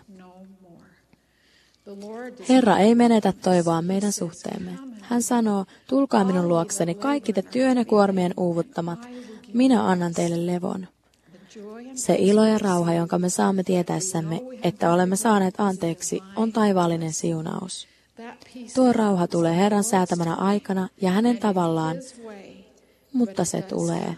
Herra ei menetä toivoa meidän suhteemme. Hän sanoo, tulkaa minun luokseni kaikki te työn ja kuormien uuvuttamat. Minä annan teille levon. Se ilo ja rauha, jonka me saamme tietäessämme, että olemme saaneet anteeksi, on taivaallinen siunaus. Tuo rauha tulee Herran säätämänä aikana ja hänen tavallaan, mutta se tulee.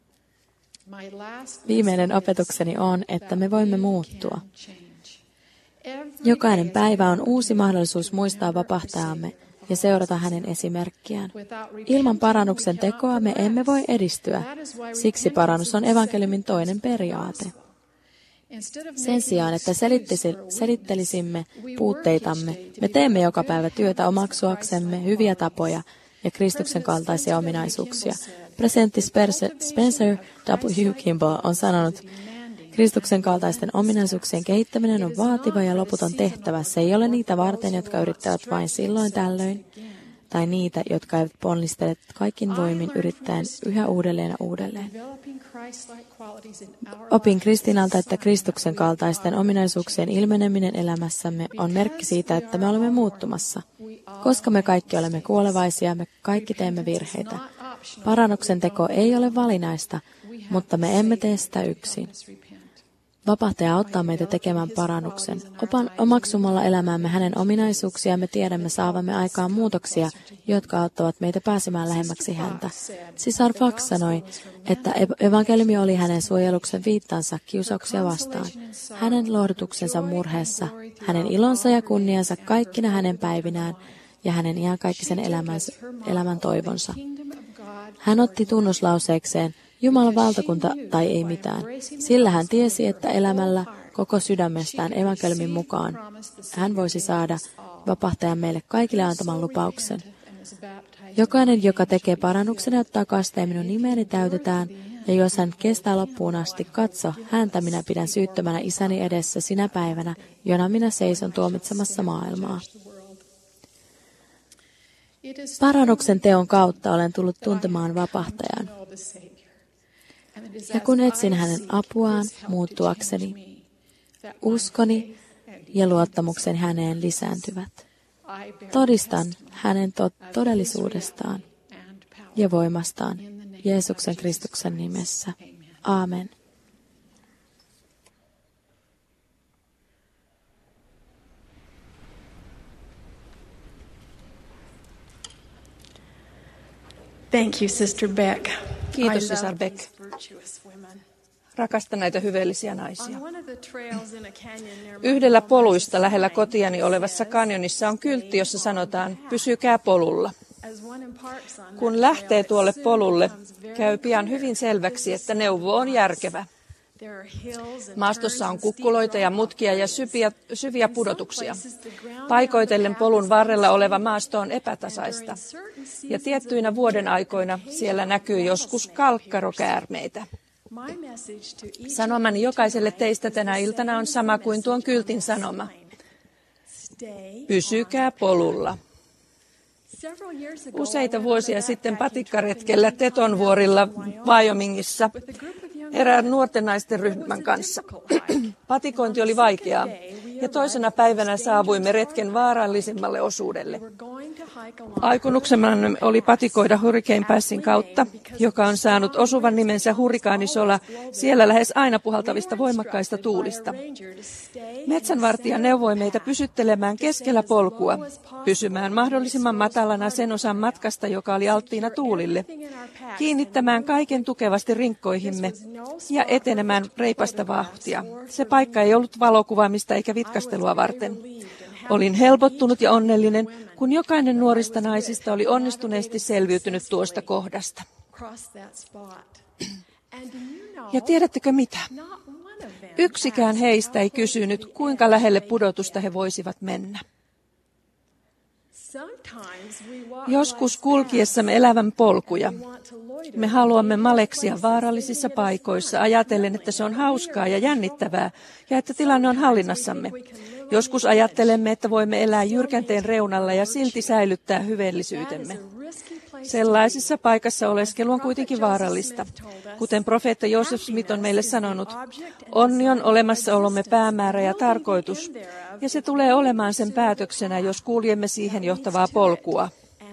Viimeinen opetukseni on, että me voimme muuttua. Jokainen päivä on uusi mahdollisuus muistaa vapahtajamme ja seurata hänen esimerkkiään. Ilman parannuksen tekoa me emme voi edistyä. Siksi parannus on evankeliumin toinen periaate. Sen sijaan, että selittelisimme puutteitamme, me teemme joka päivä työtä omaksuaksemme hyviä tapoja ja Kristuksen kaltaisia ominaisuuksia. Presidentti Spencer W. Kimball on sanonut, Kristuksen kaltaisten ominaisuuksien kehittäminen on vaativa ja loputon tehtävä. Se ei ole niitä varten, jotka yrittävät vain silloin tällöin, tai niitä, jotka eivät ponnistele kaikin voimin yrittäen yhä uudelleen ja uudelleen. Opin Kristinalta, että Kristuksen kaltaisten ominaisuuksien ilmeneminen elämässämme on merkki siitä, että me olemme muuttumassa. Koska me kaikki olemme kuolevaisia, me kaikki teemme virheitä. Parannuksen teko ei ole valinnaista, mutta me emme tee sitä yksin. Vapahtaja auttaa meitä tekemään parannuksen. Opan omaksumalla elämäämme hänen ominaisuuksiaan me tiedämme saavamme aikaan muutoksia, jotka auttavat meitä pääsemään lähemmäksi häntä. Sisar Fox sanoi, että evankeliumi oli hänen suojeluksen viittansa kiusauksia vastaan. Hänen lohdutuksensa murheessa, hänen ilonsa ja kunniansa kaikkina hänen päivinään ja hänen iankaikkisen elämänsä, elämän toivonsa. Hän otti tunnuslauseekseen, Jumalan valtakunta tai ei mitään. Sillä hän tiesi, että elämällä koko sydämestään evankeliumin mukaan hän voisi saada vapahtajan meille kaikille antaman lupauksen. Jokainen, joka tekee parannuksen ja ottaa kasteen minun nimeeni täytetään, ja jos hän kestää loppuun asti, katso, häntä minä pidän syyttömänä isäni edessä sinä päivänä, jona minä seison tuomitsemassa maailmaa. Parannuksen teon kautta olen tullut tuntemaan vapahtajan. Ja kun etsin hänen apuaan muuttuakseni, uskoni ja luottamukseni häneen lisääntyvät. Todistan hänen to- todellisuudestaan ja voimastaan Jeesuksen Kristuksen nimessä. Aamen. Thank you, Sister Beck. Kiitos, Sisar Beck. Rakastan näitä hyveellisiä naisia. Yhdellä poluista lähellä kotiani olevassa kanjonissa on kyltti, jossa sanotaan, pysykää polulla. Kun lähtee tuolle polulle, käy pian hyvin selväksi, että neuvo on järkevä. Maastossa on kukkuloita ja mutkia ja syviä, syviä pudotuksia. Paikoitellen polun varrella oleva maasto on epätasaista. Ja tiettyinä vuoden aikoina siellä näkyy joskus kalkkarokäärmeitä. Sanomani jokaiselle teistä tänä iltana on sama kuin tuon kyltin sanoma. Pysykää polulla. Useita vuosia sitten patikkaretkellä Tetonvuorilla Wyomingissa erään nuorten naisten ryhmän kanssa. Patikointi oli vaikeaa ja toisena päivänä saavuimme retken vaarallisimmalle osuudelle. Aikomuksemme oli patikoida Hurricane Passin kautta, joka on saanut osuvan nimensä hurrikaanisola siellä lähes aina puhaltavista voimakkaista tuulista. Metsänvartija neuvoi meitä pysyttelemään keskellä polkua, pysymään mahdollisimman matalana sen osan matkasta, joka oli alttiina tuulille, kiinnittämään kaiken tukevasti rinkkoihimme ja etenemään reipasta vauhtia. Se paikka ei ollut valokuvaamista eikä vitkastelua varten. Olin helpottunut ja onnellinen, kun jokainen nuorista naisista oli onnistuneesti selviytynyt tuosta kohdasta. Ja tiedättekö mitä? Yksikään heistä ei kysynyt, kuinka lähelle pudotusta he voisivat mennä. Joskus kulkiessamme elävän polkuja. Me haluamme maleksia vaarallisissa paikoissa ajatellen, että se on hauskaa ja jännittävää ja että tilanne on hallinnassamme. Joskus ajattelemme, että voimme elää jyrkänteen reunalla ja silti säilyttää hyveellisyytemme. Sellaisessa paikassa oleskelu on kuitenkin vaarallista. Kuten profeetta Joseph Smith on meille sanonut, onni on olemassaolomme päämäärä ja tarkoitus, ja se tulee olemaan sen päätöksenä, jos kuljemme siihen johtavaa polkua.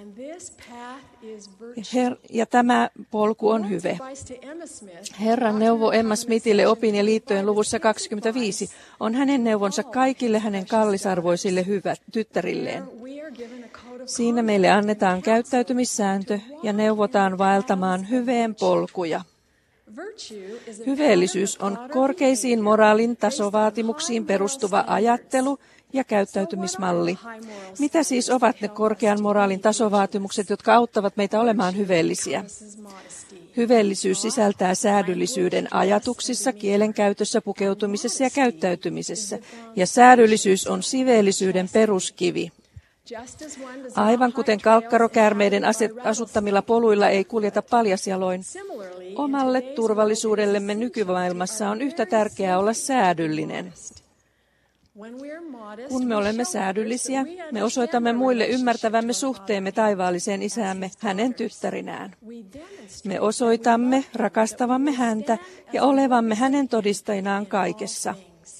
Her- ja tämä polku on hyve. Herran neuvo Emma Smithille opin ja liittojen luvussa kaksikymmentäviisi on hänen neuvonsa kaikille hänen kallisarvoisille hyvät tyttärilleen. Siinä meille annetaan käyttäytymissääntö ja neuvotaan vaeltamaan hyveen polkuja. Hyveellisyys on korkeisiin moraalin tasovaatimuksiin perustuva ajattelu ja käyttäytymismalli. Mitä siis ovat ne korkean moraalin tasovaatimukset, jotka auttavat meitä olemaan hyveellisiä? Hyveellisyys sisältää säädyllisyyden ajatuksissa, kielenkäytössä, pukeutumisessa ja käyttäytymisessä, ja säädyllisyys on siveellisyyden peruskivi. Aivan kuten kalkkarokäärmeiden asuttamilla poluilla ei kuljeta paljasjaloin, omalle turvallisuudellemme nykymaailmassa on yhtä tärkeää olla säädyllinen. Kun me olemme säädyllisiä, me osoitamme muille ymmärtävämme suhteemme taivaalliseen isäämme hänen tyttärinään. Me osoitamme rakastavamme häntä ja olevamme hänen todistajinaan kaikessa.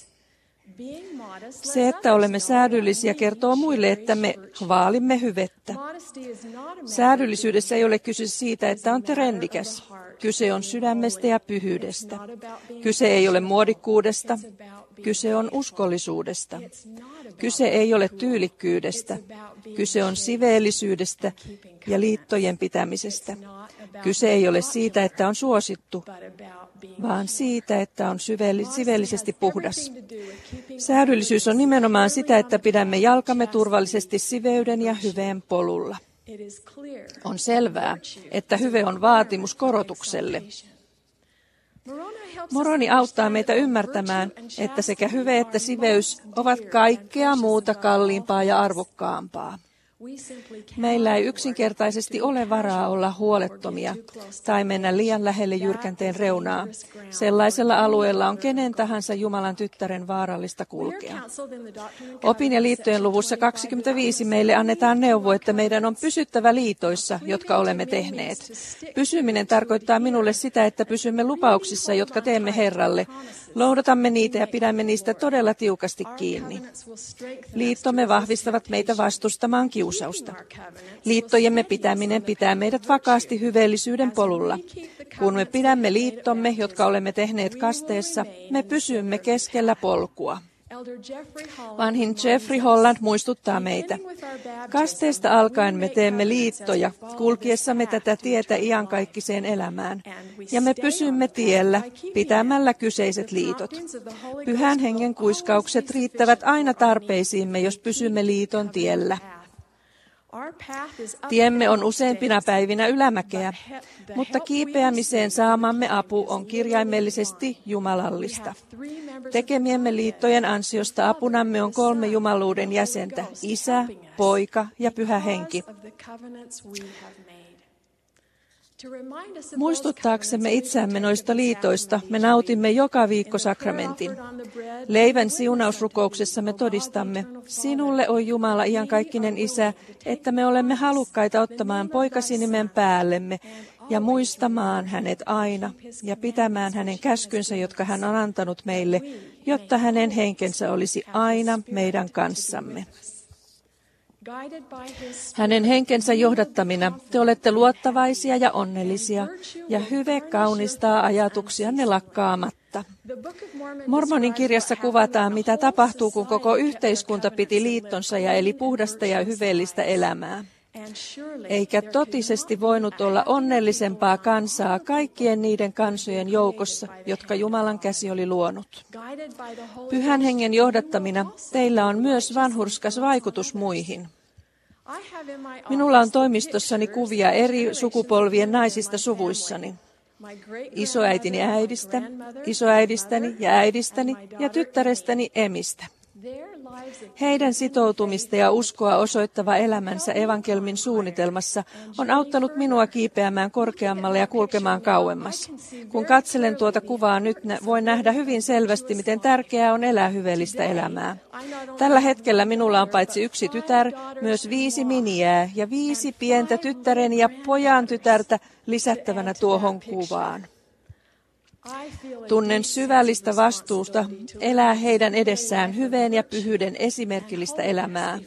Se, että olemme säädyllisiä, kertoo muille, että me vaalimme hyvettä. Säädyllisyydessä ei ole kyse siitä, että on trendikäs. Kyse on sydämestä ja pyhyydestä. Kyse ei ole muodikkuudesta. Kyse on uskollisuudesta. Kyse ei ole tyylikkyydestä. Kyse on siveellisyydestä ja liittojen pitämisestä. Kyse ei ole siitä, että on suosittu, vaan siitä, että on siveellisesti puhdas. Säädyllisyys on nimenomaan sitä, että pidämme jalkamme turvallisesti siveyden ja hyveen polulla. On selvää, että hyve on vaatimus korotukselle. Moroni auttaa meitä ymmärtämään, että sekä hyve että siveys ovat kaikkea muuta kalliimpaa ja arvokkaampaa. Meillä ei yksinkertaisesti ole varaa olla huolettomia tai mennä liian lähelle jyrkänteen reunaa. Sellaisella alueella on kenen tahansa Jumalan tyttären vaarallista kulkea. Opin ja liittojen luvussa kaksikymmentäviisi meille annetaan neuvo, että meidän on pysyttävä liitoissa, jotka olemme tehneet. Pysyminen tarkoittaa minulle sitä, että pysymme lupauksissa, jotka teemme Herralle. Loudatamme niitä ja pidämme niistä todella tiukasti kiinni. Liittomme vahvistavat meitä vastustamaan kiusausta. Liittojemme pitäminen pitää meidät vakaasti hyveellisyyden polulla. Kun me pidämme liittomme, jotka olemme tehneet kasteessa, me pysymme keskellä polkua. Vanhin Jeffrey Holland muistuttaa meitä. Kasteesta alkaen me teemme liittoja, kulkiessamme tätä tietä iankaikkiseen elämään, ja me pysymme tiellä, pitämällä kyseiset liitot. Pyhän hengen kuiskaukset riittävät aina tarpeisiimme, jos pysymme liiton tiellä. Tiemme on useimpina päivinä ylämäkeä, mutta kiipeämiseen saamamme apu on kirjaimellisesti jumalallista. Tekemiemme liittojen ansiosta apunamme on kolme jumaluuden jäsentä, Isä, Poika ja Pyhä Henki. Muistuttaaksemme itseämme noista liitoista, me nautimme joka viikko sakramentin. Leivän siunausrukouksessa me todistamme, sinulle on Jumala iankaikkinen Isä, että me olemme halukkaita ottamaan poikasi nimen päällemme ja muistamaan hänet aina ja pitämään hänen käskynsä, jotka hän on antanut meille, jotta hänen henkensä olisi aina meidän kanssamme. Hänen henkensä johdattamina te olette luottavaisia ja onnellisia, ja hyve kaunistaa ajatuksianne lakkaamatta. Mormonin kirjassa kuvataan, mitä tapahtuu, kun koko yhteiskunta piti liittonsa ja eli puhdasta ja hyveellistä elämää. Eikä totisesti voinut olla onnellisempaa kansaa kaikkien niiden kansojen joukossa, jotka Jumalan käsi oli luonut. Pyhän hengen johdattamina teillä on myös vanhurskas vaikutus muihin. Minulla on toimistossani kuvia eri sukupolvien naisista suvuissani. Isoäitini äidistä, isoäidistäni ja äidistäni ja tyttärestäni Emistä. Heidän sitoutumista ja uskoa osoittava elämänsä evankelmin suunnitelmassa on auttanut minua kiipeämään korkeammalle ja kulkemaan kauemmas. Kun katselen tuota kuvaa nyt, voin nähdä hyvin selvästi, miten tärkeää on elää hyveellistä elämää. Tällä hetkellä minulla on paitsi yksi tytär, myös viisi miniää ja viisi pientä tyttären ja pojan tytärtä lisättävänä tuohon kuvaan. Tunnen syvällistä vastuusta elää heidän edessään hyveen ja pyhyyden esimerkillistä elämää.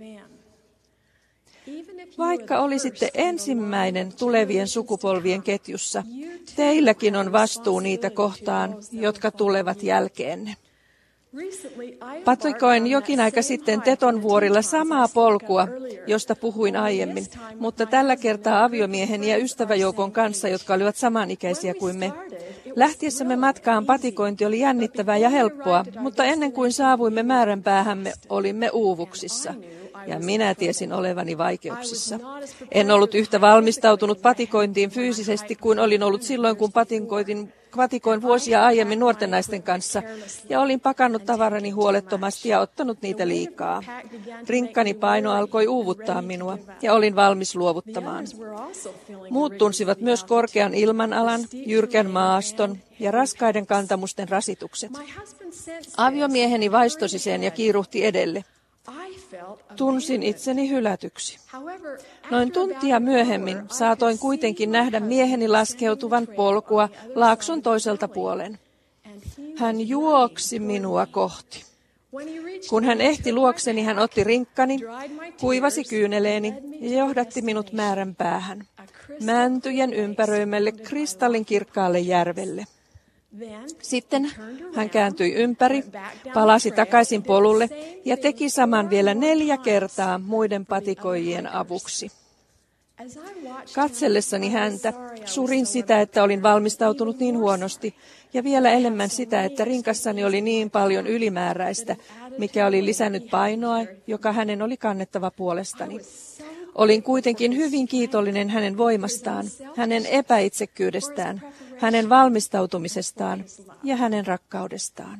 Vaikka olisitte ensimmäinen tulevien sukupolvien ketjussa, teilläkin on vastuu niitä kohtaan, jotka tulevat jälkeenne. Patikoin jokin aika sitten Tetonvuorilla samaa polkua, josta puhuin aiemmin, mutta tällä kertaa aviomieheni ja ystäväjoukon kanssa, jotka olivat samanikäisiä kuin me. Lähtiessämme matkaan patikointi oli jännittävää ja helppoa, mutta ennen kuin saavuimme määränpäähämme, olimme uuvuksissa. Ja minä tiesin olevani vaikeuksissa. En ollut yhtä valmistautunut patikointiin fyysisesti kuin olin ollut silloin, kun patikoin, patikoin vuosia aiemmin nuorten naisten kanssa. Ja olin pakannut tavarani huolettomasti ja ottanut niitä liikaa. Rinkkani paino alkoi uuvuttaa minua ja olin valmis luovuttamaan. Muut tunsivat myös korkean ilmanalan, jyrkän maaston ja raskaiden kantamusten rasitukset. Aviomieheni vaistosi sen ja kiiruhti edelle. Tunsin itseni hylätyksi. Noin tuntia myöhemmin saatoin kuitenkin nähdä mieheni laskeutuvan polkua laakson toiselta puolen. Hän juoksi minua kohti. Kun hän ehti luokseni, hän otti rinkkani, kuivasi kyyneleeni ja johdatti minut määränpäähän, mäntyjen ympäröimälle kristallinkirkkaalle järvelle. Sitten hän kääntyi ympäri, palasi takaisin polulle ja teki saman vielä neljä kertaa muiden patikoijien avuksi. Katsellessani häntä surin sitä, että olin valmistautunut niin huonosti, ja vielä enemmän sitä, että rinkassani oli niin paljon ylimääräistä, mikä oli lisännyt painoa, joka hänen oli kannettava puolestani. Olin kuitenkin hyvin kiitollinen hänen voimastaan, hänen epäitsekkyydestään, hänen valmistautumisestaan ja hänen rakkaudestaan.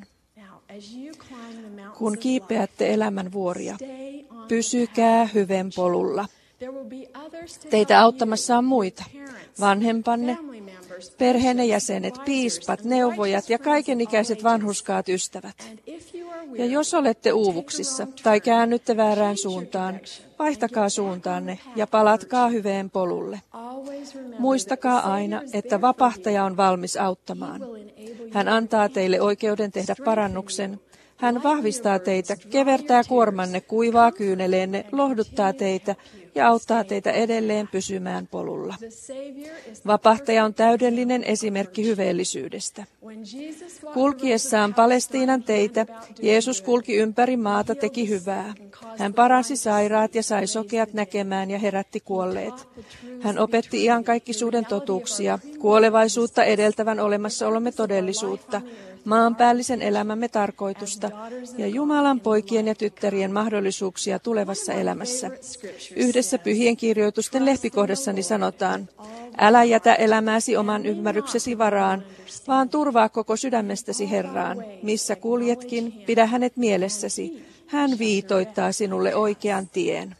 Kun kiipeätte elämän vuoria, pysykää hyvän polulla. Teitä auttamassa on muita, vanhempanne, perheenne jäsenet, piispat, neuvojat ja kaikenikäiset vanhurskaat ystävät. Ja jos olette uuvuksissa tai käännytte väärään suuntaan, vaihtakaa suuntaanne ja palatkaa hyvään polulle. Muistakaa aina, että vapahtaja on valmis auttamaan. Hän antaa teille oikeuden tehdä parannuksen. Hän vahvistaa teitä, kevertää kuormanne, kuivaa kyyneleenne, lohduttaa teitä ja auttaa teitä edelleen pysymään polulla. Vapahtaja on täydellinen esimerkki hyveellisyydestä. Kulkiessaan Palestiinan teitä, Jeesus kulki ympäri maata, teki hyvää. Hän paransi sairaat ja sai sokeat näkemään ja herätti kuolleet. Hän opetti iankaikkisuuden totuuksia, kuolevaisuutta edeltävän olemassaolomme todellisuutta, maanpäällisen elämämme tarkoitusta ja Jumalan poikien ja tyttärien mahdollisuuksia tulevassa elämässä. Yhdessä pyhien kirjoitusten lehtikohdassani sanotaan, älä jätä elämääsi oman ymmärryksesi varaan, vaan turvaa koko sydämestäsi Herraan. Missä kuljetkin, pidä hänet mielessäsi. Hän viitoittaa sinulle oikean tien.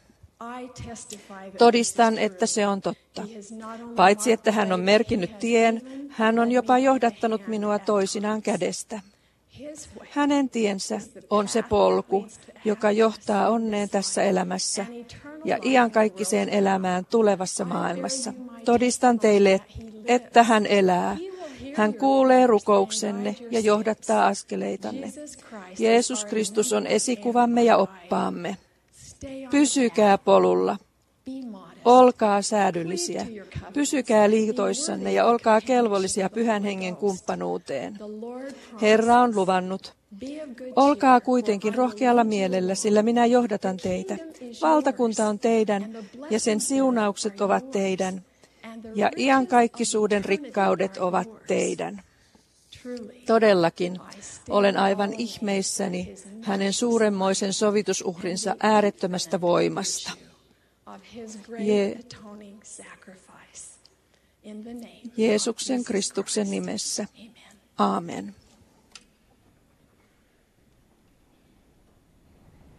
Todistan, että se on totta. Paitsi että hän on merkinnyt tien, hän on jopa johdattanut minua toisinaan kädestä. Hänen tiensä on se polku, joka johtaa onneen tässä elämässä ja iankaikkiseen elämään tulevassa maailmassa. Todistan teille, että hän elää. Hän kuulee rukouksenne ja johdattaa askeleitanne. Jeesus Kristus on esikuvamme ja oppaamme. Pysykää polulla. Olkaa säädyllisiä. Pysykää liitoissanne ja olkaa kelvollisia pyhän hengen kumppanuuteen. Herra on luvannut. Olkaa kuitenkin rohkealla mielellä, sillä minä johdatan teitä. Valtakunta on teidän ja sen siunaukset ovat teidän. Ja iankaikkisuuden rikkaudet ovat teidän. Todellakin olen aivan ihmeissäni hänen suuremmoisen sovitusuhrinsa äärettömästä voimasta. Je- Jeesuksen Kristuksen nimessä. Aamen.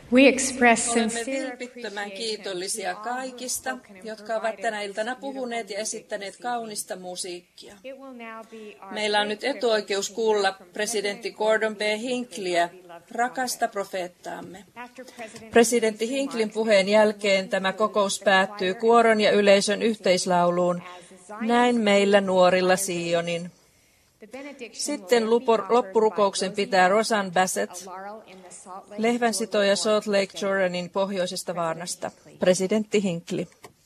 We express Olemme sincere vilpittömän kiitollisia kaikista, jotka ovat tänä iltana puhuneet ja esittäneet kaunista musiikkia. Meillä on nyt etuoikeus kuulla presidentti Gordon B. Hinckleyä, rakasta profeettaamme. Presidentti Hinckleyn puheen jälkeen tämä kokous päättyy kuoron ja yleisön yhteislauluun Näin meillä nuorilla Sionin. Sitten loppurukouksen pitää Rosanne Bassett, lehvänsitoja Salt Lake Jordanin pohjoisesta vaarnasta. Presidentti Hinckley.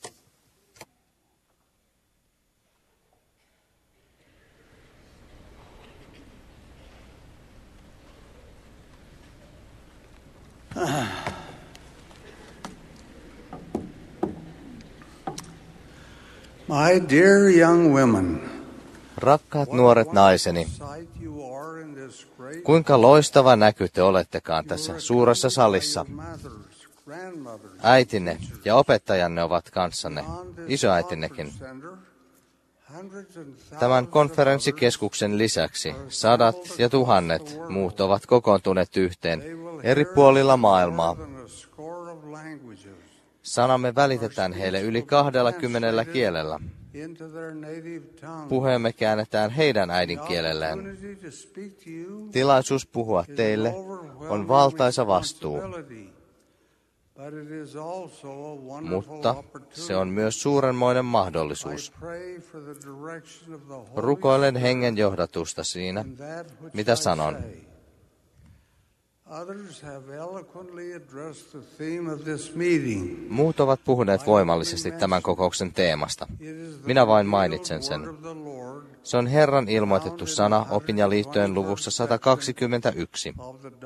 My dear young women, rakkaat nuoret naiseni, kuinka loistava näky te olettekaan tässä suuressa salissa. Äitinne ja opettajanne ovat kanssanne, isoäitinnekin. Tämän konferenssikeskuksen lisäksi sadat ja tuhannet muut ovat kokoontuneet yhteen eri puolilla maailmaa. Sanamme välitetään heille yli kahdellakymmenellä kielellä. Puheemme käännetään heidän äidinkielelleen. Tilaisuus puhua teille on valtaisa vastuu, mutta se on myös suurenmoinen mahdollisuus. Rukoilen hengen johdatusta siinä, mitä sanon. Muut ovat puhuneet voimallisesti tämän kokouksen teemasta. Minä vain mainitsen sen. Se on Herran ilmoitettu sana opinjaliittojen luvussa sata kaksikymmentäyksi.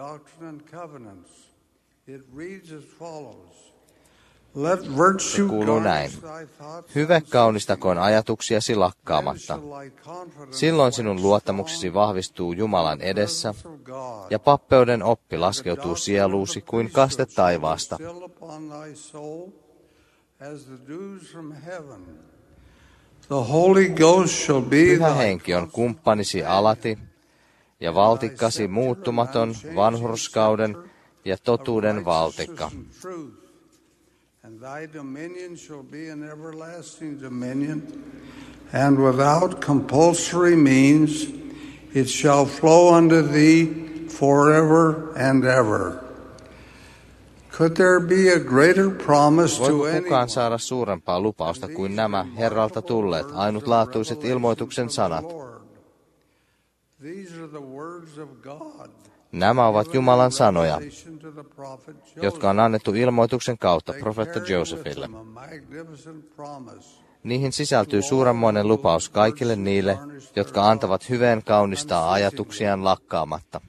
Se kuuluu näin. Hyve kaunistakoon ajatuksiasi lakkaamatta. Silloin sinun luottamuksesi vahvistuu Jumalan edessä, ja pappeuden oppi laskeutuu sieluusi kuin kaste taivaasta. Pyhä henki on kumppanisi alati, ja valtikkasi muuttumaton vanhurskauden ja totuuden valtikka. And thy dominion shall be an everlasting dominion, and without compulsory means it shall flow unto thee forever and ever. Could there be a greater promise to Voiko anyone? kukaan saada suurempaa lupausta kuin nämä Herralta tulleet ainutlaatuiset ilmoituksen sanat? These are the words of God. Nämä ovat Jumalan sanoja, jotka on annettu ilmoituksen kautta profeetta Josephille. Niihin sisältyy suuremmoinen lupaus kaikille niille, jotka antavat hyveen kaunistaa ajatuksiaan lakkaamatta.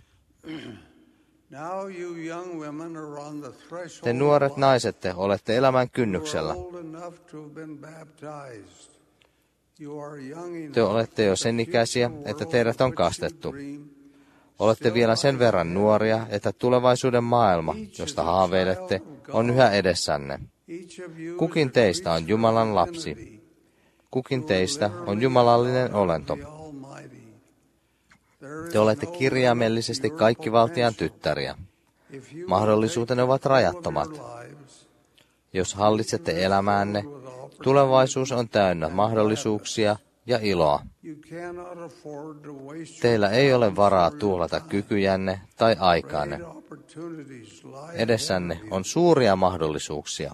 Te nuoret naiset, te olette elämän kynnyksellä. Te olette jo sen ikäisiä, että teidät on kastettu. Olette vielä sen verran nuoria, että tulevaisuuden maailma, josta haaveilette, on yhä edessänne. Kukin teistä on Jumalan lapsi. Kukin teistä on jumalallinen olento. Te olette kirjaimellisesti kaikkivaltiaan tyttäriä. Mahdollisuutenne ovat rajattomat. Jos hallitsette elämäänne, tulevaisuus on täynnä mahdollisuuksia ja iloa. Teillä ei ole varaa tuhlata kykyjänne tai aikaanne. Edessänne on suuria mahdollisuuksia.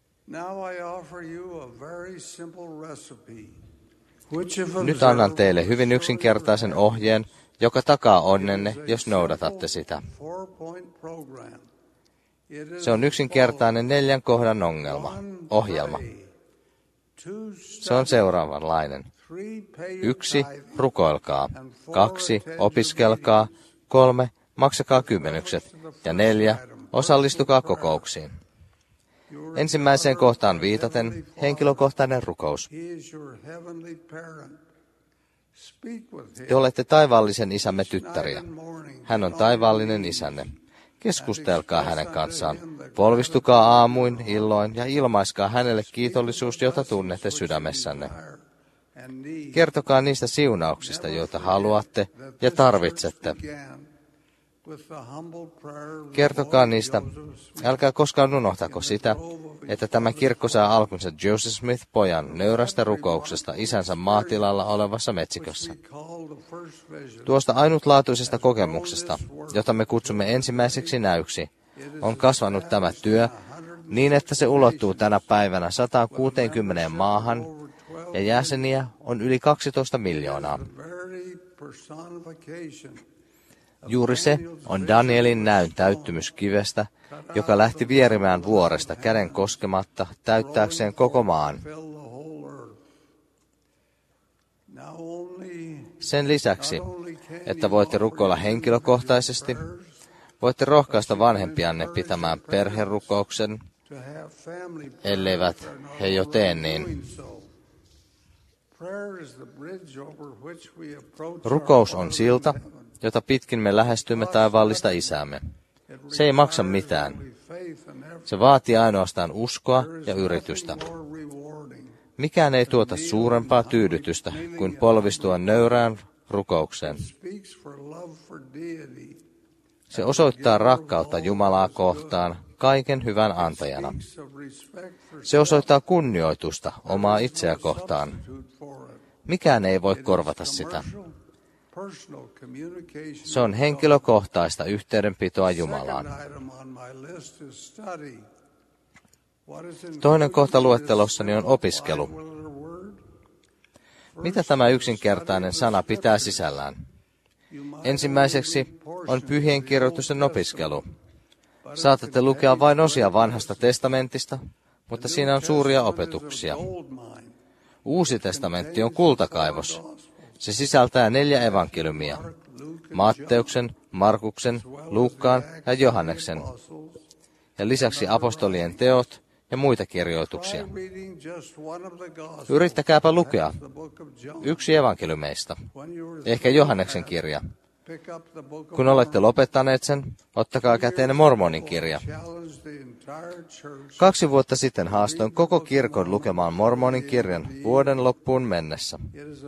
Nyt annan teille hyvin yksinkertaisen ohjeen, joka takaa onnenne, jos noudatatte sitä. Se on yksinkertainen neljän kohdan ongelma, ohjelma. Se on seuraavanlainen. Yksi, rukoilkaa. Kaksi, opiskelkaa. Kolme, maksakaa kymmenykset. Ja neljä, osallistukaa kokouksiin. Ensimmäiseen kohtaan viitaten henkilökohtainen rukous. Te olette taivaallisen isämme tyttäriä. Hän on taivaallinen isänne. Keskustelkaa hänen kanssaan. Polvistukaa aamuin, illoin ja ilmaiskaa hänelle kiitollisuus, jota tunnette sydämessänne. Kertokaa niistä siunauksista, joita haluatte ja tarvitsette. Kertokaa niistä, älkää koskaan unohtako sitä, että tämä kirkko saa alkunsa Joseph Smith-pojan nöyrästä rukouksesta isänsä maatilalla olevassa metsikössä. Tuosta ainutlaatuisesta kokemuksesta, jota me kutsumme ensimmäiseksi näyksi, on kasvanut tämä työ niin, että se ulottuu tänä päivänä sata kuusikymmentä maahan ja jäseniä on yli kaksitoista miljoonaa. Juuri se on Danielin näyn täyttymys kivestä, joka lähti vierimään vuoresta käden koskematta täyttääkseen koko maan. Sen lisäksi, että voitte rukoilla henkilökohtaisesti, voitte rohkaista vanhempianne pitämään perherukouksen, elleivät he jo tee niin. Rukous on silta, jota pitkin me lähestymme taivaallista isäämme. Se ei maksa mitään. Se vaatii ainoastaan uskoa ja yritystä. Mikään ei tuota suurempaa tyydytystä kuin polvistua nöyrään rukoukseen. Se osoittaa rakkautta Jumalaa kohtaan kaiken hyvän antajana. Se osoittaa kunnioitusta omaa itseä kohtaan. Mikään ei voi korvata sitä. Se on henkilökohtaista yhteydenpitoa Jumalaan. Toinen kohta luettelossani on opiskelu. Mitä tämä yksinkertainen sana pitää sisällään? Ensimmäiseksi on pyhien kirjoitusten opiskelu. Saatatte lukea vain osia vanhasta testamentista, mutta siinä on suuria opetuksia. Uusi testamentti on kultakaivos. Se sisältää neljä evankeliumia, Matteuksen, Markuksen, Luukkaan ja Johanneksen, ja lisäksi apostolien teot ja muita kirjoituksia. Yrittäkääpä lukea yksi evankeliumeista, ehkä Johanneksen kirja. Kun olette lopettaneet sen, ottakaa käteen Mormonin kirja. Kaksi vuotta sitten haastoin koko kirkon lukemaan Mormonin kirjan vuoden loppuun mennessä.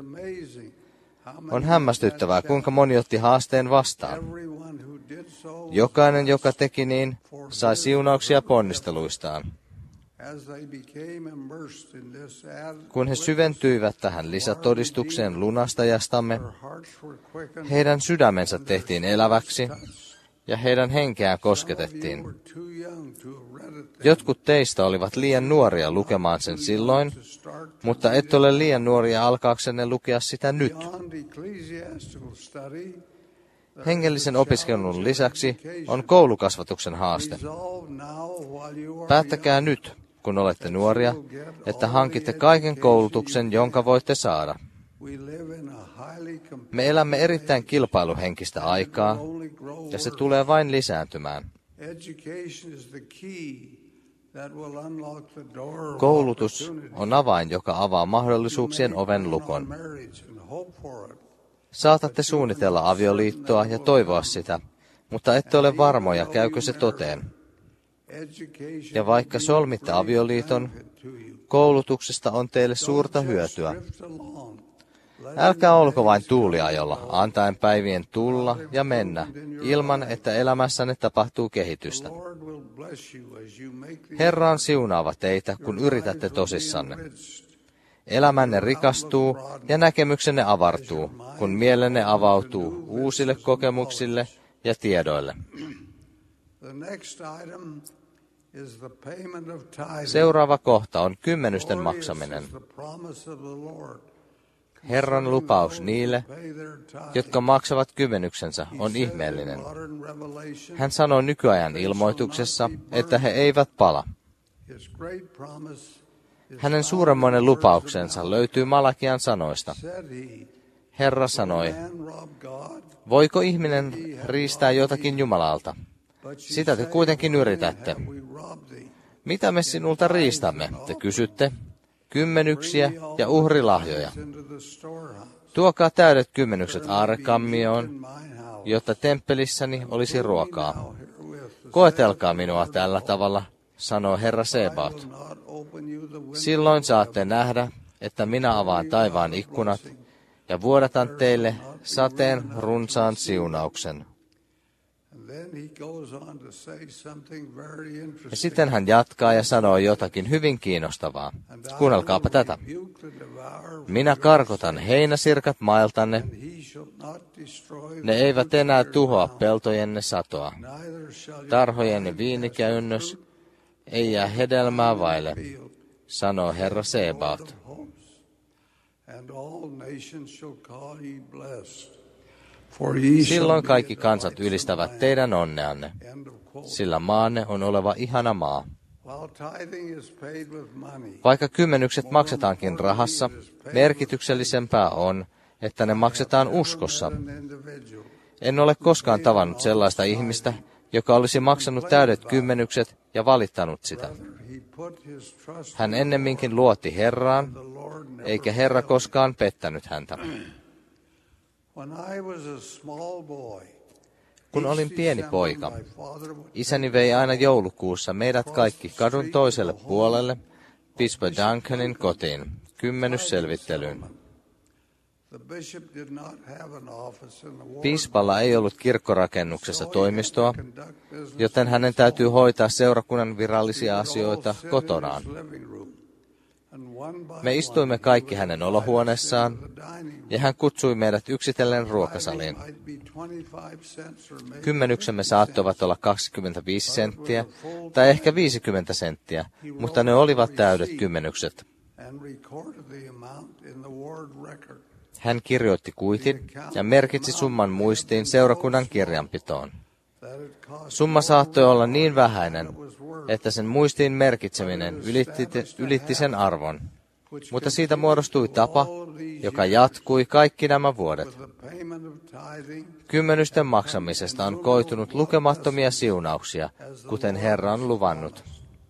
On hämmästyttävää, kuinka moni otti haasteen vastaan. Jokainen, joka teki niin, sai siunauksia ponnisteluistaan. Kun he syventyivät tähän lisätodistukseen lunastajastamme, heidän sydämensä tehtiin eläväksi ja heidän henkeään kosketettiin. Jotkut teistä olivat liian nuoria lukemaan sen silloin, mutta et ole liian nuoria alkaaksenne lukea sitä nyt. Hengellisen opiskelun lisäksi on koulukasvatuksen haaste. Päättäkää nyt, kun olette nuoria, että hankitte kaiken koulutuksen, jonka voitte saada. Me elämme erittäin kilpailuhenkistä aikaa, ja se tulee vain lisääntymään. Koulutus on avain, joka avaa mahdollisuuksien oven lukon. Saatatte suunnitella avioliittoa ja toivoa sitä, mutta ette ole varmoja, käykö se toteen. Ja vaikka solmitte avioliiton, koulutuksesta on teille suurta hyötyä. Älkää olko vain tuuliajolla, antaen päivien tulla ja mennä, ilman että elämässänne tapahtuu kehitystä. Herra on siunaava teitä, kun yritätte tosissanne. Elämänne rikastuu ja näkemyksenne avartuu, kun mielenne avautuu uusille kokemuksille ja tiedoille. Seuraava kohta on kymmenysten maksaminen. Herran lupaus niille, jotka maksavat kymmenyksensä, on ihmeellinen. Hän sanoo nykyajan ilmoituksessa, että he eivät pala. Hänen suuremmoinen lupauksensa löytyy Malakian sanoista. Herra sanoi, voiko ihminen riistää jotakin Jumalalta? Sitä te kuitenkin yritätte. Mitä me sinulta riistämme, te kysytte? Kymmenyksiä ja uhrilahjoja. Tuokaa täydet kymmenykset aarrekammioon, jotta temppelissäni olisi ruokaa. Koetelkaa minua tällä tavalla, sanoo Herra Sebaot. Silloin saatte nähdä, että minä avaan taivaan ikkunat ja vuodatan teille sateen runsaan siunauksen. Ja sitten hän jatkaa ja sanoo jotakin hyvin kiinnostavaa. Kuunnelkaapa tätä. Minä karkotan heinäsirkat mailtanne. Ne eivät enää tuhoa peltojenne satoa. Tarhojenne viinikäynnös ei jää hedelmää vaille, sanoo Herra Sebaot. Silloin kaikki kansat ylistävät teidän onneanne, sillä maanne on oleva ihana maa. Vaikka kymmenykset maksetaankin rahassa, merkityksellisempää on, että ne maksetaan uskossa. En ole koskaan tavannut sellaista ihmistä, joka olisi maksanut täydet kymmenykset ja valittanut sitä. Hän ennemminkin luotti Herraan, eikä Herra koskaan pettänyt häntä. Kun olin pieni poika, isäni vei aina joulukuussa meidät kaikki kadun toiselle puolelle, piispa Duncanin kotiin, kymmenysselvittelyyn. Piispalla ei ollut kirkkorakennuksessa toimistoa, joten hänen täytyy hoitaa seurakunnan virallisia asioita kotonaan. Me istuimme kaikki hänen olohuoneessaan, ja hän kutsui meidät yksitellen ruokasaliin. Kymmenyksemme saattoivat olla kaksikymmentäviisi senttiä tai ehkä viisikymmentä senttiä, mutta ne olivat täydet kymmenykset. Hän kirjoitti kuitin ja merkitsi summan muistiin seurakunnan kirjanpitoon. Summa saattoi olla niin vähäinen, että sen muistiin merkitseminen ylitti, ylitti sen arvon, mutta siitä muodostui tapa, joka jatkui kaikki nämä vuodet. Kymmenysten maksamisesta on koitunut lukemattomia siunauksia, kuten Herra on luvannut.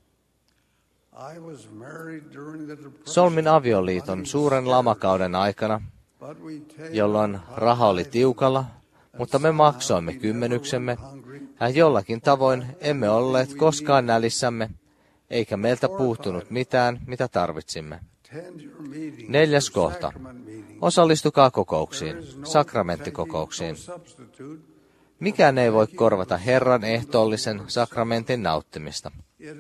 Solmin avioliiton suuren lamakauden aikana, jolloin raha oli tiukalla, mutta me maksoimme kymmenyksemme, ja jollakin tavoin emme olleet koskaan nälissämme, eikä meiltä puuttunut mitään, mitä tarvitsimme. Neljäs kohta. Osallistukaa kokouksiin, sakramenttikokouksiin. Mikään ei voi korvata Herran ehtoollisen sakramentin nauttimista.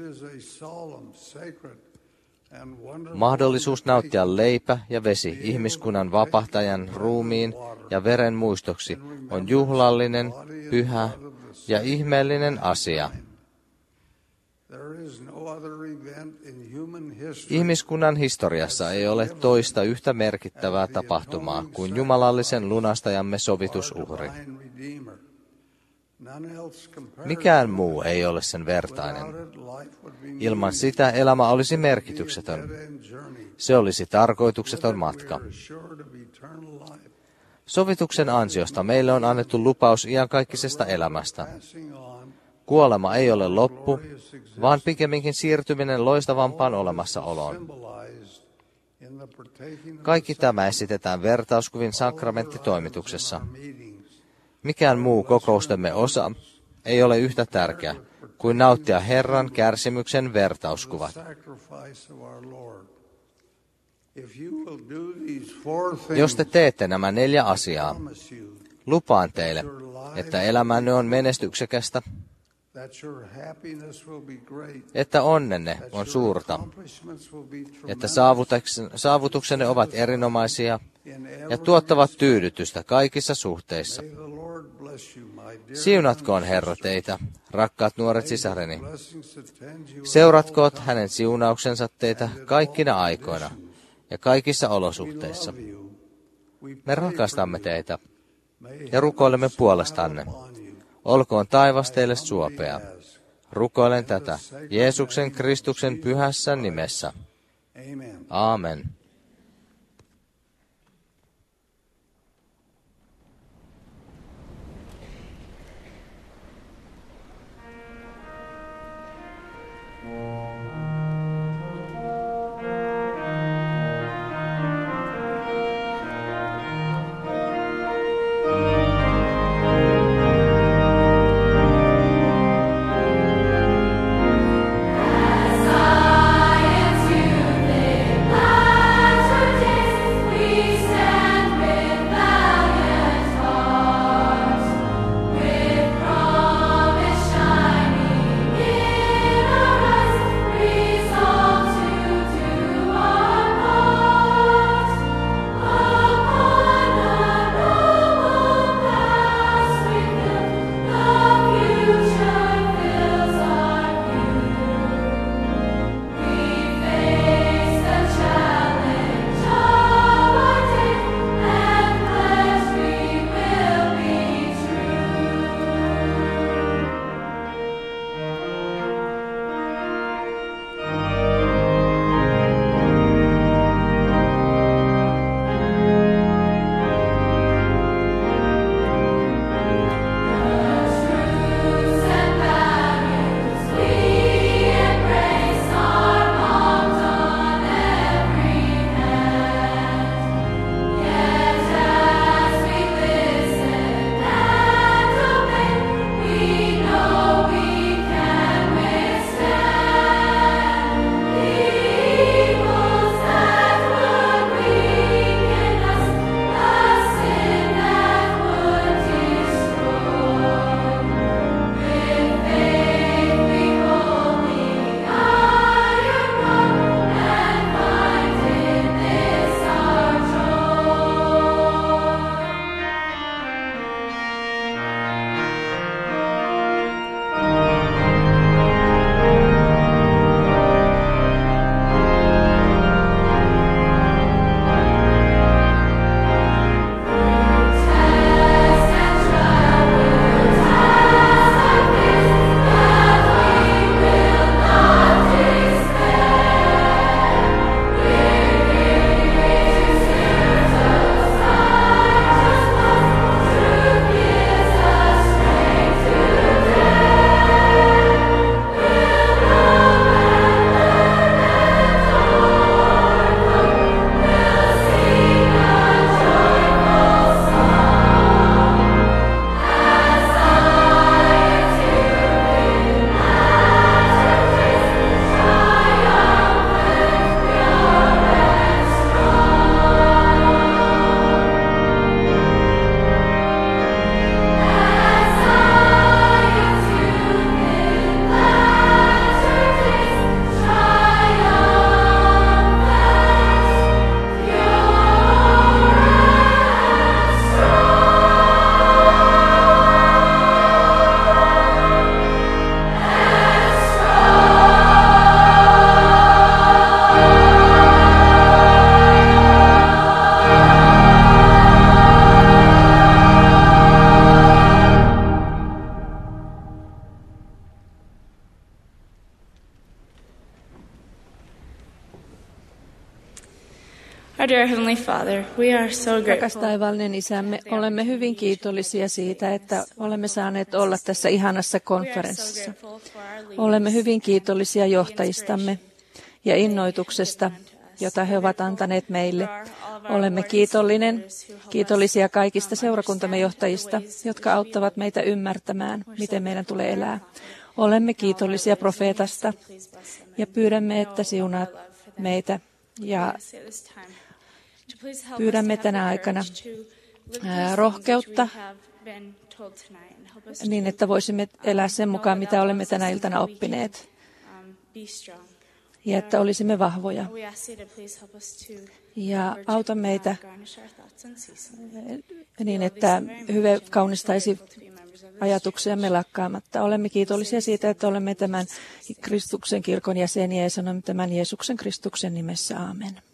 Mahdollisuus nauttia leipä ja vesi ihmiskunnan vapahtajan ruumiin ja veren muistoksi on juhlallinen, pyhä ja ihmeellinen asia. Ihmiskunnan historiassa ei ole toista yhtä merkittävää tapahtumaa kuin jumalallisen lunastajamme sovitusuhri. Mikään muu ei ole sen vertainen. Ilman sitä elämä olisi merkityksetön. Se olisi tarkoitukseton matka. Sovituksen ansiosta meille on annettu lupaus iankaikkisesta elämästä. Kuolema ei ole loppu, vaan pikemminkin siirtyminen loistavampaan olemassaoloon. Kaikki tämä esitetään vertauskuvin sakramenttitoimituksessa. Mikään muu kokoustemme osa ei ole yhtä tärkeä kuin nauttia Herran kärsimyksen vertauskuvat. Jos te teette nämä neljä asiaa, lupaan teille, että elämänne on menestyksekästä, että onnenne on suurta, että saavutuksenne ovat erinomaisia ja tuottavat tyydytystä kaikissa suhteissa. Siunatkoon Herra teitä, rakkaat nuoret sisareni. Seuratkoot hänen siunauksensa teitä kaikkina aikoina ja kaikissa olosuhteissa. Me rakastamme teitä ja rukoilemme puolestanne. Olkoon taivas teille suopea. Rukoilen tätä Jeesuksen Kristuksen pyhässä nimessä. Aamen. From Our dear Heavenly Father, we are so Rakas grateful. taivaallinen Isämme, olemme hyvin kiitollisia siitä, että olemme saaneet olla tässä ihanassa konferenssissa. Olemme hyvin kiitollisia johtajistamme ja innoituksesta, jota he ovat antaneet meille. Olemme kiitollinen, kiitollisia kaikista seurakuntamme johtajista, jotka auttavat meitä ymmärtämään, miten meidän tulee elää. Olemme kiitollisia profeetasta ja pyydämme, että siunaat meitä ja pyydämme tänä aikana ää, rohkeutta niin, että voisimme elää sen mukaan, mitä olemme tänä iltana oppineet. Ja että olisimme vahvoja. Ja auta meitä niin, että hyve kaunistaisi ajatuksiamme lakkaamatta. Olemme kiitollisia siitä, että olemme tämän Kristuksen kirkon jäseniä ja sanomme tämän Jeesuksen Kristuksen nimessä. Aamen.